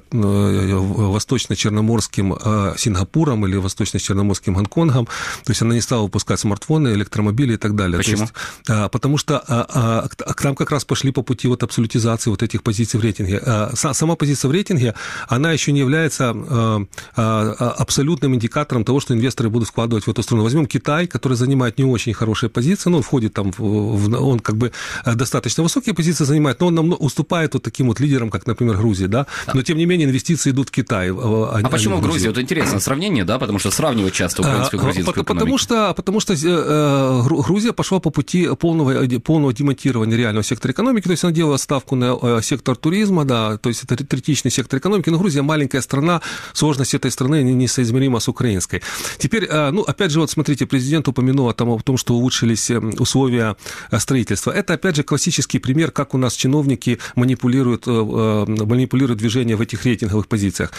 восточно-черноморским Сингапуром или восточно-черноморским Гонконгом, то есть она не стала выпускать смартфоны, электромобили и так далее. Почему? То есть, потому что к нам как раз пошли по пути вот абсолютизации вот этих позиций в рейтинге. Сама позиция в рейтинге, она еще не является абсолютным индикатором того, что инвесторы будут вкладывать в эту страну. Возьмем Китай, который занимает не очень хорошие позиции, но он входит там, он как бы достаточно высокие позиции занимает, но он уступает вот таким вот лидерам, как, например, Грузия, да, но тем не менее инвестиции идут в Китай. Почему в Грузии? Вот интересное сравнение, да, потому что сравнивать часто украинскую и грузинскую экономику. Потому что Грузия пошла по пути полного демонтирования реального сектора экономики, то есть она делала ставку на сектор туризма, да, то есть это третичный сектор экономики, но Грузия маленькая страна, сложность этой страны несоизмерима с украинской. Теперь, опять же, вот смотрите, президент упомянул о том, что улучшились условия строительства. Это, опять же, классический пример, как у нас чиновники манипулируют движение в этих рейтинговых позициях.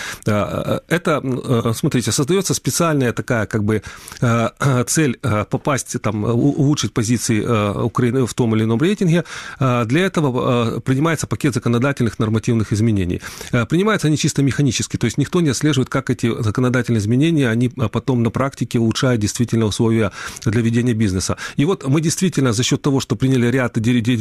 Это, смотрите, создается специальная такая, как бы, цель попасть, там, улучшить позиции Украины в том или ином рейтинге. Для этого принимается пакет законодательных нормативных изменений. Принимаются они чисто механически, то есть никто не отслеживает, как эти законодательные изменения, они потом на практике улучшают действительно условия для ведения бизнеса. И вот мы действительно за счет того, что приняли ряд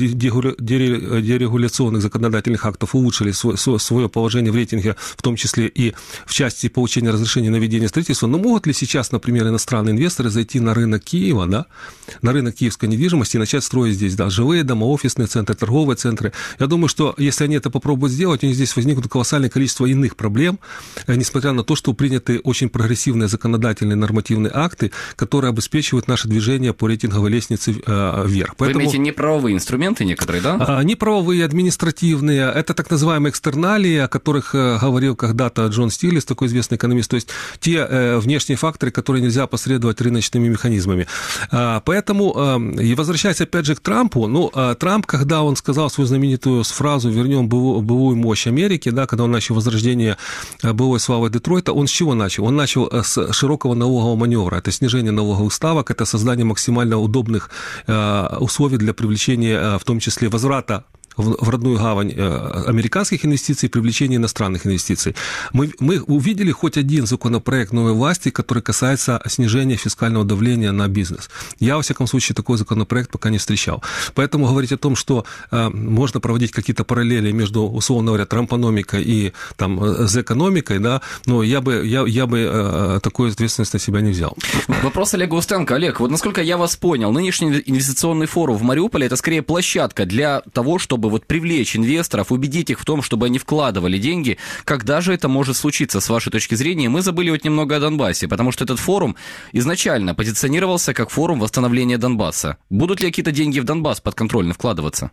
дерегуляционных законодательных актов, улучшили свое положение в рейтинге, в том числе и в части получения разрешения на ведение строительства. Но могут ли сейчас, например, иностранные инвесторы зайти на рынок Киева, да, на рынок киевской недвижимости и начать строить здесь, да, жилые дома, офисные центры, торговые центры? Я думаю, что если они это попробуют сделать, у них здесь возникнут колоссальное количество иных проблем, несмотря на то, что приняты очень прогрессивные законодательные нормативные акты, которые обеспечивают наше движение по рейтинговой лестнице вверх. Вы имеете неправовые инструменты некоторые, да? Неправовые, административные. Это так называемые экстерналии, о которых говорил когда-то Джон Стиглиц, такой известный экономист. То есть те внешние факторы, которые нельзя опосредовать рыночными механизмами. Поэтому, и возвращаясь опять же к Трампу, Трамп, когда он сказал свою знаменитую фразу «вернем былую мощь Америки», да, когда он начал возрождение былой славы Детройта, он с чего начал? Он начал с широкого налогового маневра. Это снижение налоговых ставок, это создание максимально удобных условий для привлечения, в том числе, возврата в родную гавань американских инвестиций, привлечение иностранных инвестиций. Мы увидели хоть один законопроект новой власти, который касается снижения фискального давления на бизнес. Я, во всяком случае, такой законопроект пока не встречал. Поэтому говорить о том, что можно проводить какие-то параллели между, условно говоря, трампономикой и там, зэкономикой, да, но я бы такую ответственность на себя не взял. Вопрос Олегу Устенко. Олег, вот насколько я вас понял, нынешний инвестиционный форум в Мариуполе – это скорее площадка для того, чтобы вот привлечь инвесторов, убедить их в том, чтобы они вкладывали деньги. Когда же это может случиться, с вашей точки зрения? Мы забыли вот немного о Донбассе, потому что этот форум изначально позиционировался как форум восстановления Донбасса. Будут ли какие-то деньги в Донбасс подконтрольно вкладываться?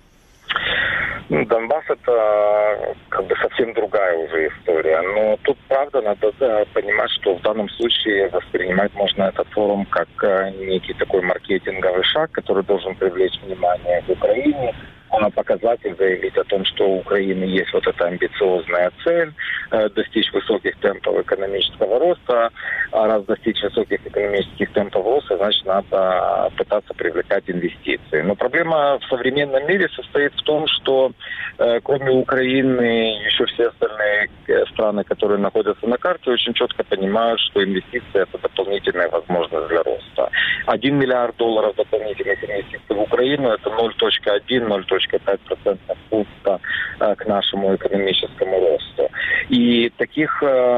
Донбасс — это как бы совсем другая уже история. Но тут, правда, надо понимать, что в данном случае воспринимать можно этот форум как некий такой маркетинговый шаг, который должен привлечь внимание к Украине, показать и заявить о том, что у Украины есть вот эта амбициозная цель достичь высоких темпов экономического роста. А раз достичь высоких экономических темпов роста, значит, надо пытаться привлекать инвестиции. Но проблема в современном мире состоит в том, что кроме Украины еще все остальные страны, которые находятся на карте, очень четко понимают, что инвестиции – это дополнительная возможность для роста. $1 миллиард дополнительных инвестиций в Украину – это 0,1-0,5% пункта к нашему экономическому росту. И таких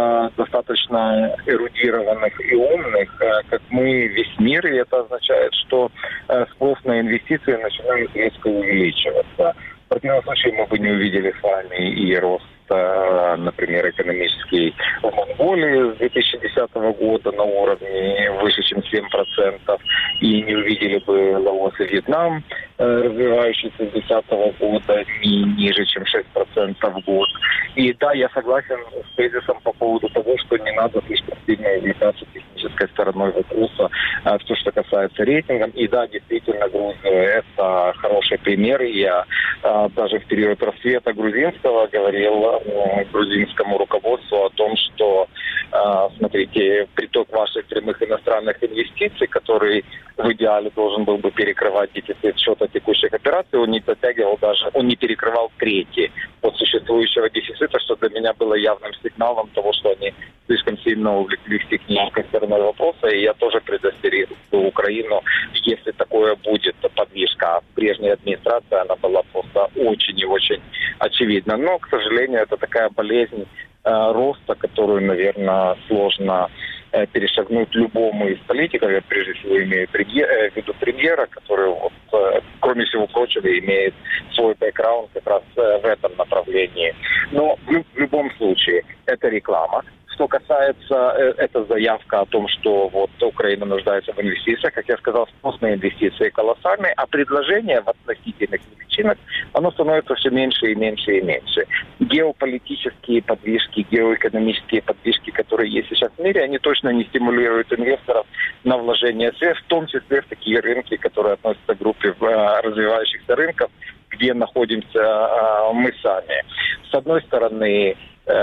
достаточно эрудированных и умных, как мы, весь мир, и это означает, что спрос на инвестиции начинает резко увеличиваться. В противном случае мы бы не увидели с вами и рост, например, экономический в Монголии с 2010 года на уровне выше, чем 7%, и не увидели бы Лаос и Вьетнам, развивающийся с 2010 года не ниже, чем 6% в год. И да, я согласен с тезисом по поводу того, что не надо слишком сильно увлекаться технической стороной вопроса, все, что касается рейтингов. И да, действительно, Грузия – это хороший пример. Я даже в период расцвета грузинского говорил грузинскому руководству о том, что, смотрите, приток ваших прямых иностранных инвестиций, который в идеале должен был бы перекрывать дефицит счета текущих операций, он не дотягивал даже, он не перекрывал трети от существующего дефицита, что для меня было явным сигналом того, что они слишком сильно увлеклись технической стороной вопроса, и я тоже предостерег Украину, если такое будет подвижка. А в прежней администрации она была просто очень и очень очевидна. Но, к сожалению, это такая болезнь роста, которую, наверное, сложно перешагнуть любому из политиков. Я прежде всего имею в виду премьера, который, вот, кроме всего прочего, имеет свой бэкграунд как раз в этом направлении. Но в любом случае это реклама. Что касается, это заявка о том, что вот Украина нуждается в инвестициях, как я сказал, спрос на инвестиции колоссальный, а предложение в относительных величинах, оно становится все меньше и меньше и меньше. Геополитические подвижки, геоэкономические подвижки, которые есть сейчас в мире, они точно не стимулируют инвесторов на вложение средств, в том числе в такие рынки, которые относятся к группе развивающихся рынков, где находимся мы сами. С одной стороны,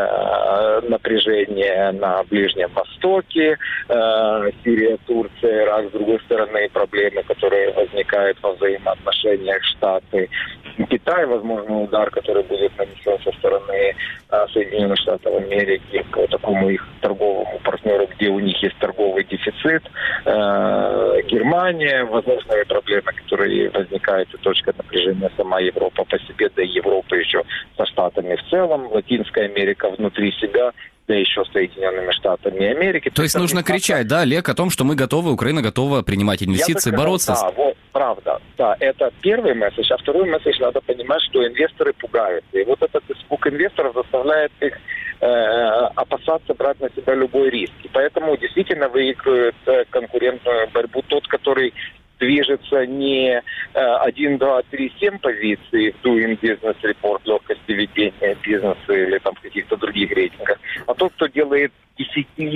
напряжение на Ближнем Востоке, Сирия, Турция, Ирак, с другой стороны, проблемы, которые возникают во взаимоотношениях Штаты и Китай, возможно, удар, который будет нанесен со стороны Соединенных Штатов Америки по такому их торговому партнеру, где у них есть торговый дефицит, Германия, возможные проблемы, которые возникают, и точка напряжения сама Европа по себе, да и Европа еще со Штатами в целом, Латинская Америка внутри себя, да еще с Соединенными Штатами Америки. То есть нужно кричать, да, Олег, о том, что мы готовы, Украина готова принимать инвестиции, бороться? Да, вот, правда, да, это первый месседж. А второй месседж, надо понимать, что инвесторы пугаются. И вот этот испуг инвесторов заставляет их опасаться брать на себя любой риск. И поэтому действительно выигрывает конкурентную борьбу тот, который движется не 1, 2, 3, 7 позиций в Doing Business Report, легкости ведения бизнеса или там в каких-то других рейтингах, а тот, кто делает 10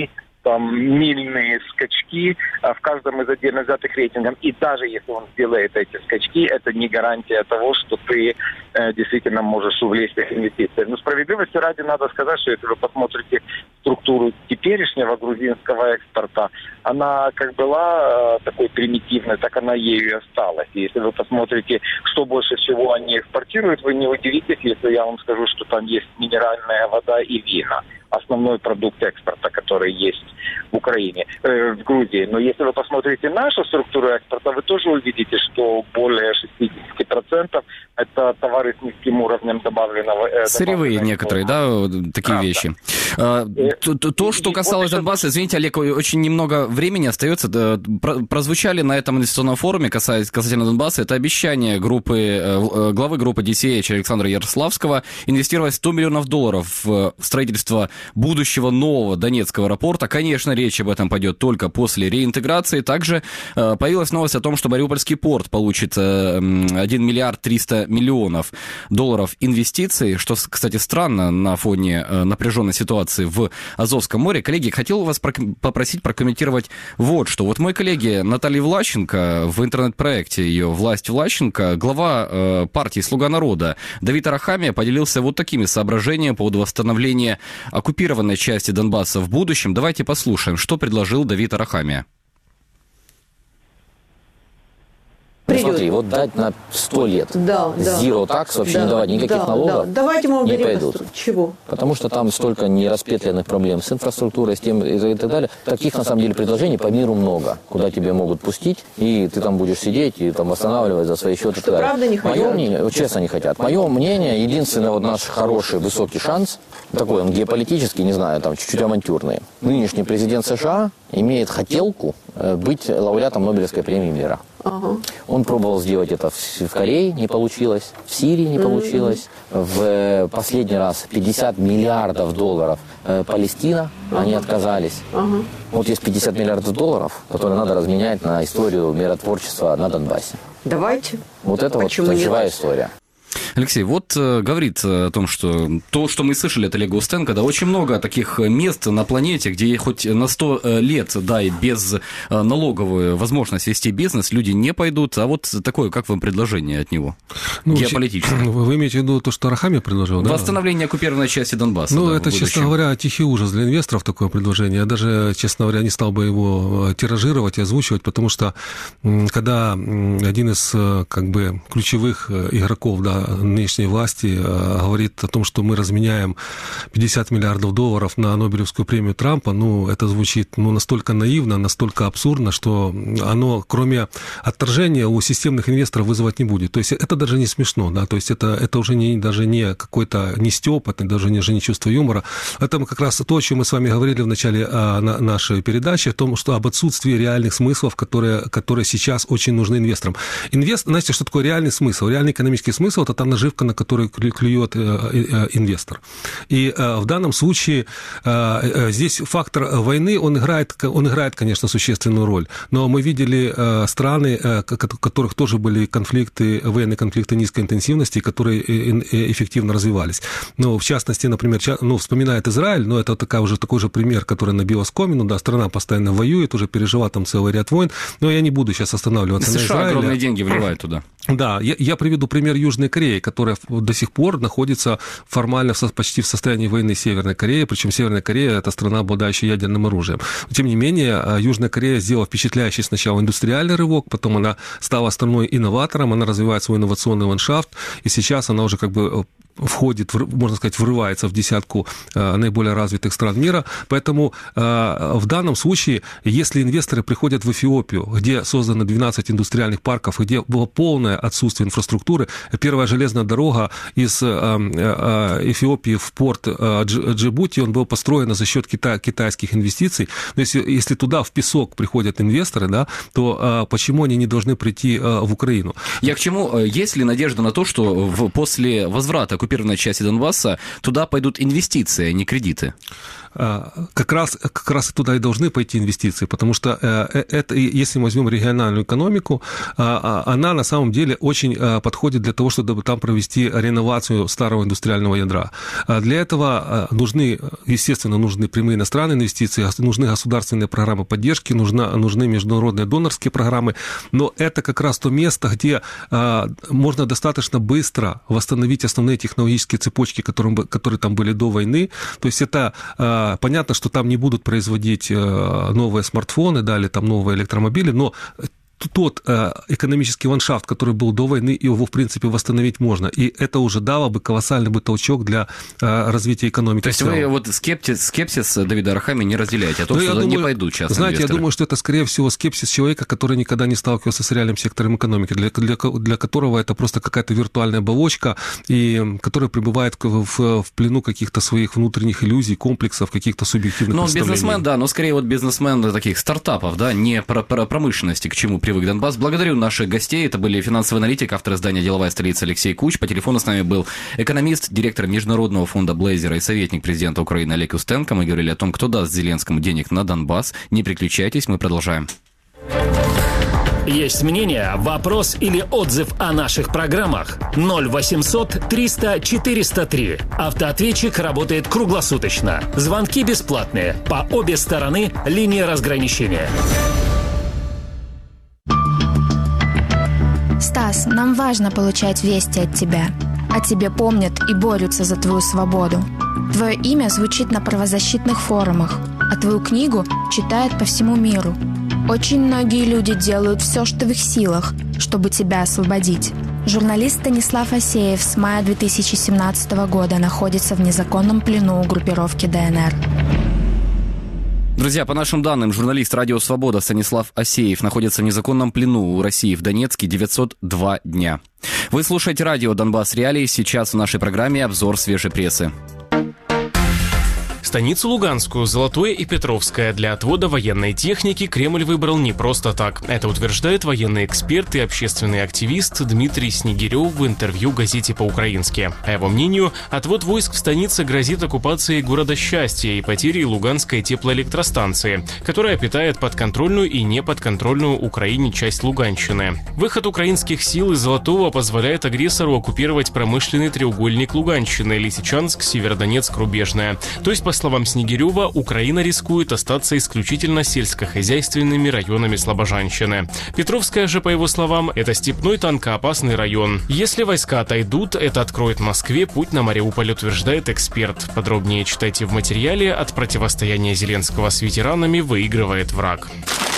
там мильные скачки в каждом из отдельно взятых рейтингов. И даже если он сделает эти скачки, это не гарантия того, что ты действительно можешь увлечь их инвестиции. Но справедливости ради надо сказать, что если вы посмотрите структуру теперешнего грузинского экспорта, она как была такой примитивной, так она ею и осталась. И если вы посмотрите, что больше всего они экспортируют, вы не удивитесь, если я вам скажу, что там есть минеральная вода и вина. Основной продукт экспорта, который есть в Украине, в Грузии. Но если вы посмотрите нашу структуру экспорта, вы тоже увидите, что более 60% это товары с низким уровнем добавленного... Сырьевые некоторые, да, такие вещи. То, что касалось Донбасса, извините, Олег, очень немного времени остается. Прозвучали на этом инвестиционном форуме касательно Донбасса, это обещание главы группы DCH Александра Ярославского инвестировать $100 миллионов в строительство будущего нового Донецкого аэропорта. Конечно, речь об этом пойдет только после реинтеграции. Также появилась новость о том, что Мариупольский порт получит $1 миллиард 300 миллионов инвестиций, что, кстати, странно на фоне напряженной ситуации в Азовском море. Коллеги, хотел вас попросить прокомментировать вот что. Вот мой коллега Наталья Влащенко в интернет-проекте ее «Власть Влащенко», глава партии «Слуга народа» Давид Арахамия поделился вот такими соображениями по поводу восстановления оккупированной части Донбасса в будущем. Давайте послушаем, что предложил Давид Арахамия. Смотри, вот дать на 100 лет. Zero tax, вообще не давать никаких налогов. Давайте мы не пойдут. Чего? Потому что там столько нераспетленных проблем с инфраструктурой, с тем и так далее. Таких, на самом деле, предложений по миру много, куда тебе могут пустить, и ты там будешь сидеть и там восстанавливать за свои счеты. Что, правда не хотят? Мое мнение, честно, не хотят. Мое мнение, единственный вот наш хороший, высокий шанс, такой он геополитический, не знаю, там чуть-чуть авантюрный. Нынешний президент США имеет хотелку быть лауреатом Нобелевской премии мира. Он пробовал сделать это в Корее, не получилось, в Сирии не получилось, в последний раз $50 миллиардов Палестина, они отказались. Вот есть $50 миллиардов, которые надо разменять на историю миротворчества на Донбассе. Давайте. Вот это вот живая история. Алексей, вот говорит о том, что то, что мы слышали от Олега Устенко, да, очень много таких мест на планете, где хоть на 100 лет, да, и без налоговой возможности вести бизнес, люди не пойдут. А вот такое, как вам предложение от него? Геополитическое. Вы имеете в виду то, что Арахамия предложил, да? Восстановление оккупированной части Донбасса. Ну, да, это, честно говоря, тихий ужас для инвесторов, такое предложение. Я даже, честно говоря, не стал бы его тиражировать и озвучивать, потому что когда один из, как бы, ключевых игроков, да, нынешней власти говорит о том, что мы разменяем $50 миллиардов на Нобелевскую премию Трампа, ну, это звучит настолько наивно, настолько абсурдно, что оно, кроме отторжения, у системных инвесторов вызывать не будет. То есть это даже не смешно, да, то есть это уже даже не какой-то не стёб, это даже не чувство юмора. Это как раз то, о чем мы с вами говорили в начале нашей передачи, о том, что об отсутствии реальных смыслов, которые сейчас очень нужны инвесторам. Знаете, что такое реальный смысл? Реальный экономический смысл – это та наживка, на которую клюет инвестор. И в данном случае здесь фактор войны, он играет, конечно, существенную роль. Но мы видели страны, у которых тоже были военные конфликты низкой интенсивности, которые эффективно развивались. Ну, в частности, например, вспоминает Израиль, но это такой же пример, который набил оскомину, да, страна постоянно воюет, уже пережила там целый ряд войн, но я не буду сейчас останавливаться на Израиле. США огромные деньги вливают туда. Да, я приведу пример Южной Кореи, которая до сих пор находится формально почти в состоянии войны с Северной Кореей, причем Северная Корея – это страна, обладающая ядерным оружием. Тем не менее, Южная Корея сделала впечатляющий сначала индустриальный рывок, потом она стала страной-инноватором, она развивает свой инновационный ландшафт, и сейчас она уже как бы входит, можно сказать, врывается в десятку наиболее развитых стран мира. Поэтому в данном случае, если инвесторы приходят в Эфиопию, где создано 12 индустриальных парков, где было полное отсутствие инфраструктуры, первая железная дорога из Эфиопии в порт Джибути, он был построен за счет китайских инвестиций. Но если туда в песок приходят инвесторы, да, то почему они не должны прийти в Украину? Я к чему? Есть ли надежда на то, что после возврата оккупированной части Донбасса туда пойдут инвестиции, а не кредиты. Как раз туда и должны пойти инвестиции, потому что это, если мы возьмем региональную экономику, она на самом деле очень подходит для того, чтобы там провести реновацию старого индустриального ядра. Для этого нужны прямые иностранные инвестиции, нужны государственные программы поддержки, нужны международные донорские программы, но это как раз то место, где можно достаточно быстро восстановить основные технологические цепочки, которые там были до войны. То есть это понятно, что там не будут производить новые смартфоны, или там новые электромобили, но тот экономический ландшафт, который был до войны, его, в принципе, восстановить можно. И это уже дало бы колоссальный толчок для развития экономики. То есть вы вот скепсис Давида Арахамии не разделяете, о том, что не пойдут частные инвесторы? Знаете, я думаю, что это, скорее всего, скепсис человека, который никогда не сталкивался с реальным сектором экономики, для которого это просто какая-то виртуальная оболочка, и который пребывает в плену каких-то своих внутренних иллюзий, комплексов, каких-то субъективных представлений. Бизнесмен, но скорее бизнесмен таких стартапов, не промышленности, к чему привык Донбасс. Благодарю наших гостей. Это были финансовый аналитик, автор издания «Деловая столица» Алексей Куч. По телефону с нами был экономист, директор Международного фонда Блейзера и советник президента Украины Олег Устенко. Мы говорили о том, кто даст Зеленскому денег на Донбасс. Не переключайтесь, мы продолжаем. Есть мнение, вопрос или отзыв о наших программах? 0800 300 403. Автоответчик работает круглосуточно. Звонки бесплатные. По обе стороны линии разграничения. Стас, нам важно получать вести от тебя. О тебе помнят и борются за твою свободу. Твое имя звучит на правозащитных форумах, а твою книгу читают по всему миру. Очень многие люди делают все, что в их силах, чтобы тебя освободить. Журналист Станислав Асеев с мая 2017 года находится в незаконном плену у группировки ДНР. Друзья, по нашим данным, журналист «Радио Свобода» Станислав Асеев находится в незаконном плену у России в Донецке 902 дня. Вы слушаете радио «Донбасс Реалии». Сейчас в нашей программе обзор свежей прессы. Станицу Луганскую, Золотое и Петровское для отвода военной техники Кремль выбрал не просто так. Это утверждает военный эксперт и общественный активист Дмитрий Снегирев в интервью газете «По-украински». По его мнению, отвод войск в станице грозит оккупацией города Счастья и потерей Луганской теплоэлектростанции, которая питает подконтрольную и неподконтрольную Украине часть Луганщины. Выход украинских сил из Золотого позволяет агрессору оккупировать промышленный треугольник Луганщины – Лисичанск, Северодонецк, Рубежное. То есть, по словам Снегирева, Украина рискует остаться исключительно сельскохозяйственными районами Слобожанщины. Петровская же, по его словам, это степной танкоопасный район. Если войска отойдут, это откроет Москве путь на Мариуполь, утверждает эксперт. Подробнее читайте в материале. От противостояния Зеленского с ветеранами выигрывает враг.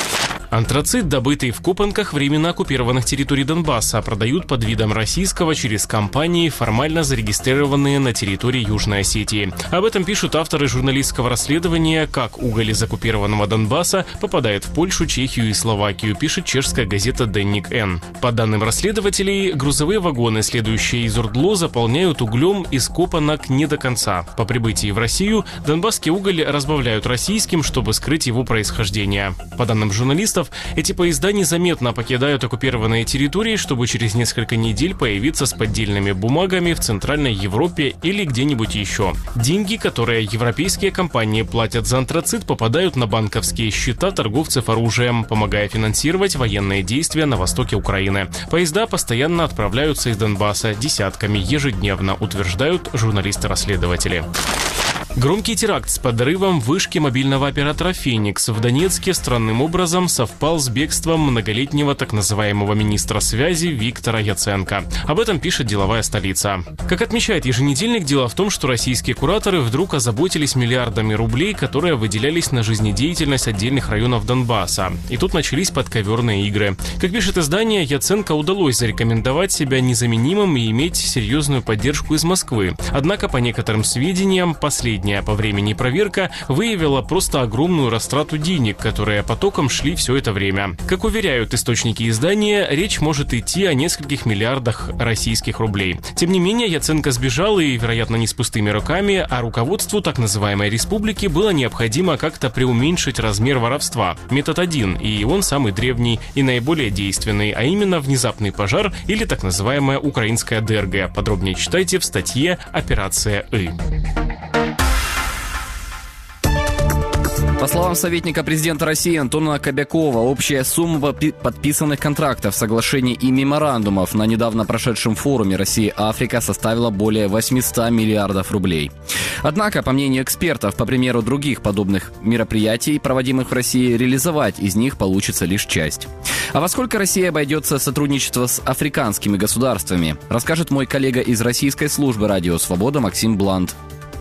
Антрацит, добытый в копанках временно оккупированных территорий Донбасса, продают под видом российского через компании, формально зарегистрированные на территории Южной Осетии. Об этом пишут авторы журналистского расследования «Как уголь из оккупированного Донбасса попадает в Польшу, Чехию и Словакию», пишет чешская газета «Денник Н». По данным расследователей, грузовые вагоны, следующие из Ордло, заполняют углем из копанок не до конца. По прибытии в Россию донбасский уголь разбавляют российским, чтобы скрыть его происхождение. По данным журналистов, эти поезда незаметно покидают оккупированные территории, чтобы через несколько недель появиться с поддельными бумагами в Центральной Европе или где-нибудь еще. Деньги, которые европейские компании платят за антрацит, попадают на банковские счета торговцев оружием, помогая финансировать военные действия на востоке Украины. Поезда постоянно отправляются из Донбасса десятками ежедневно, утверждают журналисты-расследователи. Громкий теракт с подрывом вышки мобильного оператора «Феникс» в Донецке странным образом совпал с бегством многолетнего так называемого министра связи Виктора Яценко. Об этом пишет «Деловая столица». Как отмечает еженедельник, дело в том, что российские кураторы вдруг озаботились миллиардами рублей, которые выделялись на жизнедеятельность отдельных районов Донбасса. И тут начались подковерные игры. Как пишет издание, Яценко удалось зарекомендовать себя незаменимым и иметь серьезную поддержку из Москвы. Однако, по некоторым сведениям, последний последняя по времени проверка выявила просто огромную растрату денег, которые потоком шли все это время. Как уверяют источники издания, речь может идти о нескольких миллиардах российских рублей. Тем не менее, Яценко сбежал и, вероятно, не с пустыми руками, а руководству так называемой республики было необходимо как-то преуменьшить размер воровства. Метод один, и он самый древний и наиболее действенный, а именно внезапный пожар или так называемая украинская ДРГ. Подробнее читайте в статье «Операция И». По словам советника президента России Антона Кобякова, общая сумма подписанных контрактов, соглашений и меморандумов на недавно прошедшем форуме «Россия-Африка» составила более 800 миллиардов рублей. Однако, по мнению экспертов, по примеру других подобных мероприятий, проводимых в России, реализовать из них получится лишь часть. А во сколько Россия обойдется сотрудничество с африканскими государствами, расскажет мой коллега из российской службы «Радио Свобода» Максим Блант.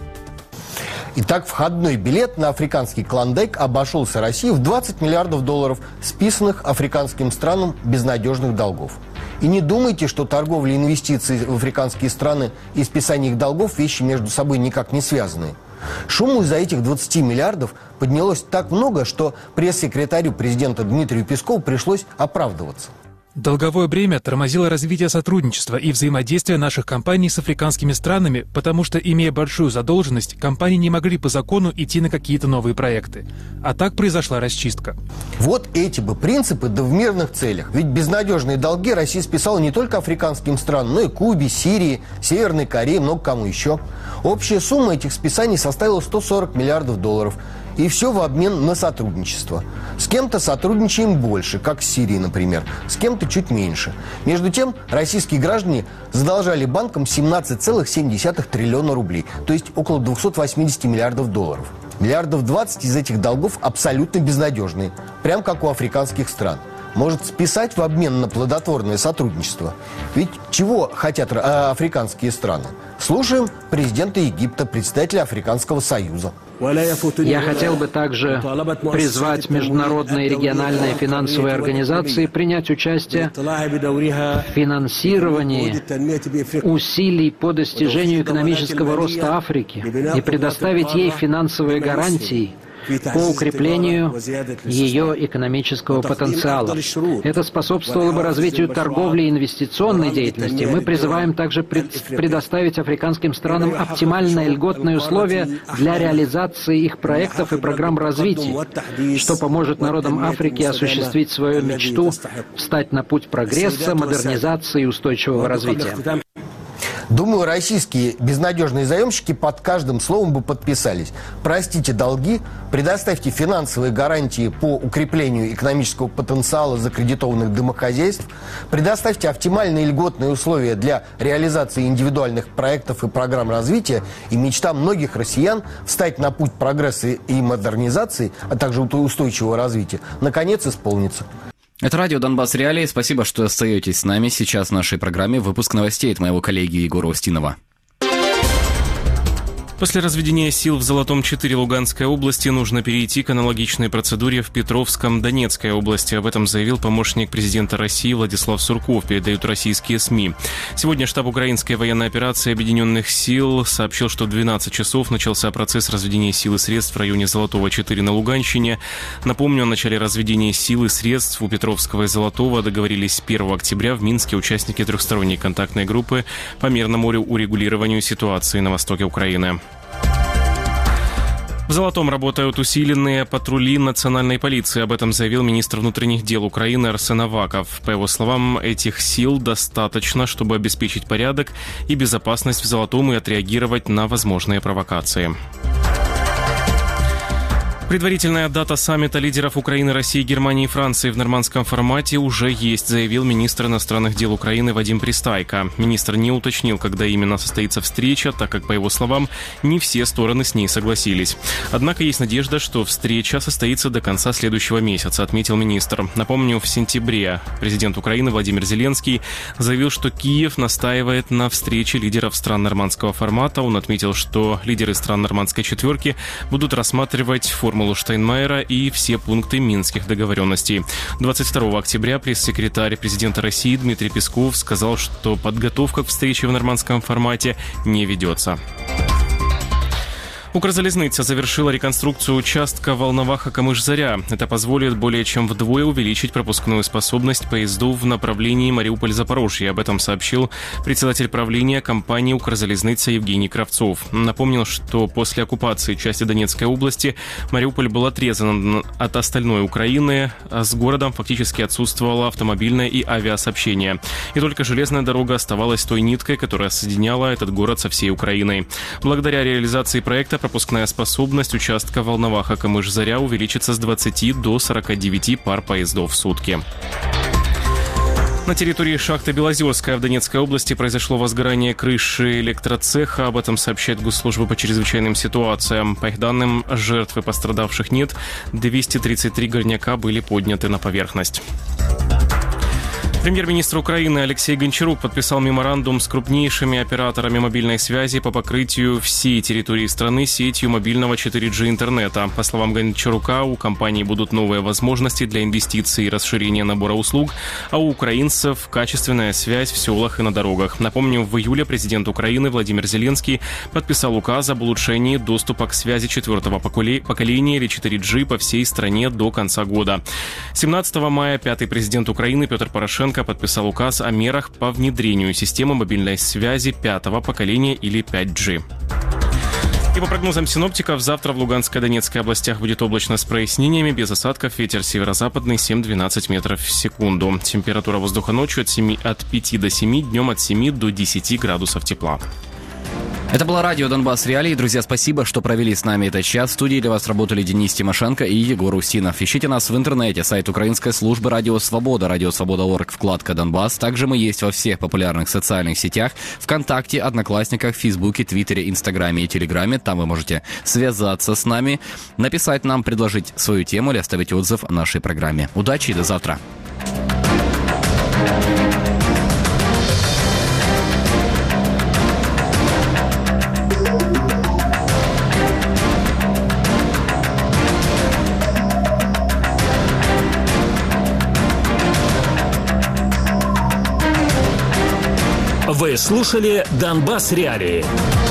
Итак, входной билет на африканский клондайк обошелся России в 20 миллиардов долларов, списанных африканским странам безнадежных долгов. И не думайте, что торговля и инвестиции в африканские страны и списание их долгов – вещи между собой никак не связанные. Шуму из-за этих 20 миллиардов поднялось так много, что пресс-секретарю президента Дмитрию Пескову пришлось оправдываться. Долговое бремя тормозило развитие сотрудничества и взаимодействия наших компаний с африканскими странами, потому что, имея большую задолженность, компании не могли по закону идти на какие-то новые проекты. А так произошла расчистка. Вот эти бы принципы, да в мирных целях. Ведь безнадежные долги Россия списала не только африканским странам, но и Кубе, Сирии, Северной Корее, много кому еще. Общая сумма этих списаний составила 140 миллиардов долларов. И все в обмен на сотрудничество. С кем-то сотрудничаем больше, как с Сирией, например, с кем-то чуть меньше. Между тем, российские граждане задолжали банкам 17,7 триллиона рублей, то есть около 280 миллиардов долларов. Миллиардов 20 из этих долгов абсолютно безнадежные, прям как у африканских стран. Может списать в обмен на плодотворное сотрудничество. Ведь чего хотят африканские страны? Слушаем президента Египта, председателя Африканского союза. Я хотел бы также призвать международные и региональные финансовые организации принять участие в финансировании усилий по достижению экономического роста Африки и предоставить ей финансовые гарантии по укреплению ее экономического потенциала. Это способствовало бы развитию торговли и инвестиционной деятельности. Мы призываем также предоставить африканским странам оптимальные льготные условия для реализации их проектов и программ развития, что поможет народам Африки осуществить свою мечту, встать на путь прогресса, модернизации и устойчивого развития. Думаю, российские безнадежные заемщики под каждым словом бы подписались. Простите долги, предоставьте финансовые гарантии по укреплению экономического потенциала закредитованных домохозяйств, предоставьте оптимальные льготные условия для реализации индивидуальных проектов и программ развития, и мечта многих россиян встать на путь прогресса и модернизации, а также устойчивого развития, наконец исполнится. Это радио «Донбасс Реалии». Спасибо, что остаетесь с нами. Сейчас в нашей программе выпуск новостей от моего коллеги Егора Устинова. После разведения сил в Золотом-4 Луганской области нужно перейти к аналогичной процедуре в Петровском Донецкой области. Об этом заявил помощник президента России Владислав Сурков, передают российские СМИ. Сегодня штаб украинской военной операции Объединенных сил сообщил, что в 12 часов начался процесс разведения сил и средств в районе Золотого-4 на Луганщине. Напомню, о начале разведения сил и средств у Петровского и Золотого договорились 1 октября в Минске участники трехсторонней контактной группы по Мирному урегулированию ситуации на востоке Украины. В Золотом работают усиленные патрули национальной полиции. Об этом заявил министр внутренних дел Украины Арсен Аваков. По его словам, этих сил достаточно, чтобы обеспечить порядок и безопасность в Золотом и отреагировать на возможные провокации. Предварительная дата саммита лидеров Украины, России, Германии и Франции в нормандском формате уже есть, заявил министр иностранных дел Украины Вадим Пристайко. Министр не уточнил, когда именно состоится встреча, так как, по его словам, не все стороны с ней согласились. Однако есть надежда, что встреча состоится до конца следующего месяца, отметил министр. Напомню, в сентябре президент Украины Владимир Зеленский заявил, что Киев настаивает на встрече лидеров стран нормандского формата. Он отметил, что лидеры стран нормандской четверки будут рассматривать формулу Штайнмайера и все пункты минских договоренностей. 22 октября пресс-секретарь президента России Дмитрий Песков сказал, что подготовка к встрече в нормандском формате не ведется. Укрзалезница завершила реконструкцию участка Волноваха-Камыш-Заря. Это позволит более чем вдвое увеличить пропускную способность поездов в направлении Мариуполь-Запорожье. Об этом сообщил председатель правления компании «Укрзалезница» Евгений Кравцов. Напомнил, что после оккупации части Донецкой области Мариуполь был отрезан от остальной Украины, а с городом фактически отсутствовало автомобильное и авиасообщение. И только железная дорога оставалась той ниткой, которая соединяла этот город со всей Украиной. Благодаря реализации проекта пропускная способность участка Волноваха-Камыш-Заря увеличится с 20 до 49 пар поездов в сутки. На территории шахты Белозерская в Донецкой области произошло возгорание крыши электроцеха. Об этом сообщает Госслужба по чрезвычайным ситуациям. По их данным, жертв и пострадавших нет. 233 горняка были подняты на поверхность. Премьер-министр Украины Алексей Гончарук подписал меморандум с крупнейшими операторами мобильной связи по покрытию всей территории страны сетью мобильного 4G интернета. По словам Гончарука, у компаний будут новые возможности для инвестиций и расширения набора услуг, а у украинцев качественная связь в селах и на дорогах. Напомню, в июле президент Украины Владимир Зеленский подписал указ об улучшении доступа к связи 4-го поколения или 4G по всей стране до конца года. 17 мая пятый президент Украины Петр Порошенко подписал указ о мерах по внедрению системы мобильной связи 5-го поколения или 5G. И по прогнозам синоптиков, завтра в Луганской и Донецкой областях будет облачно с прояснениями, без осадков, ветер северо-западный 7-12 метров в секунду. Температура воздуха ночью от 5 до 7, днем от 7 до 10 градусов тепла. Это было радио «Донбасс Реалии». Друзья, спасибо, что провели с нами этот час. В студии для вас работали Денис Тимошенко и Егор Устинов. Ищите нас в интернете, сайт украинской службы «Радио Свобода», радиосвобода.орг, вкладка «Донбасс». Также мы есть во всех популярных социальных сетях: ВКонтакте, Одноклассниках, Фейсбуке, Твиттере, Инстаграме и Телеграме. Там вы можете связаться с нами, написать нам, предложить свою тему или оставить отзыв о нашей программе. Удачи и до завтра. Вы слушали «Донбасс Реалии».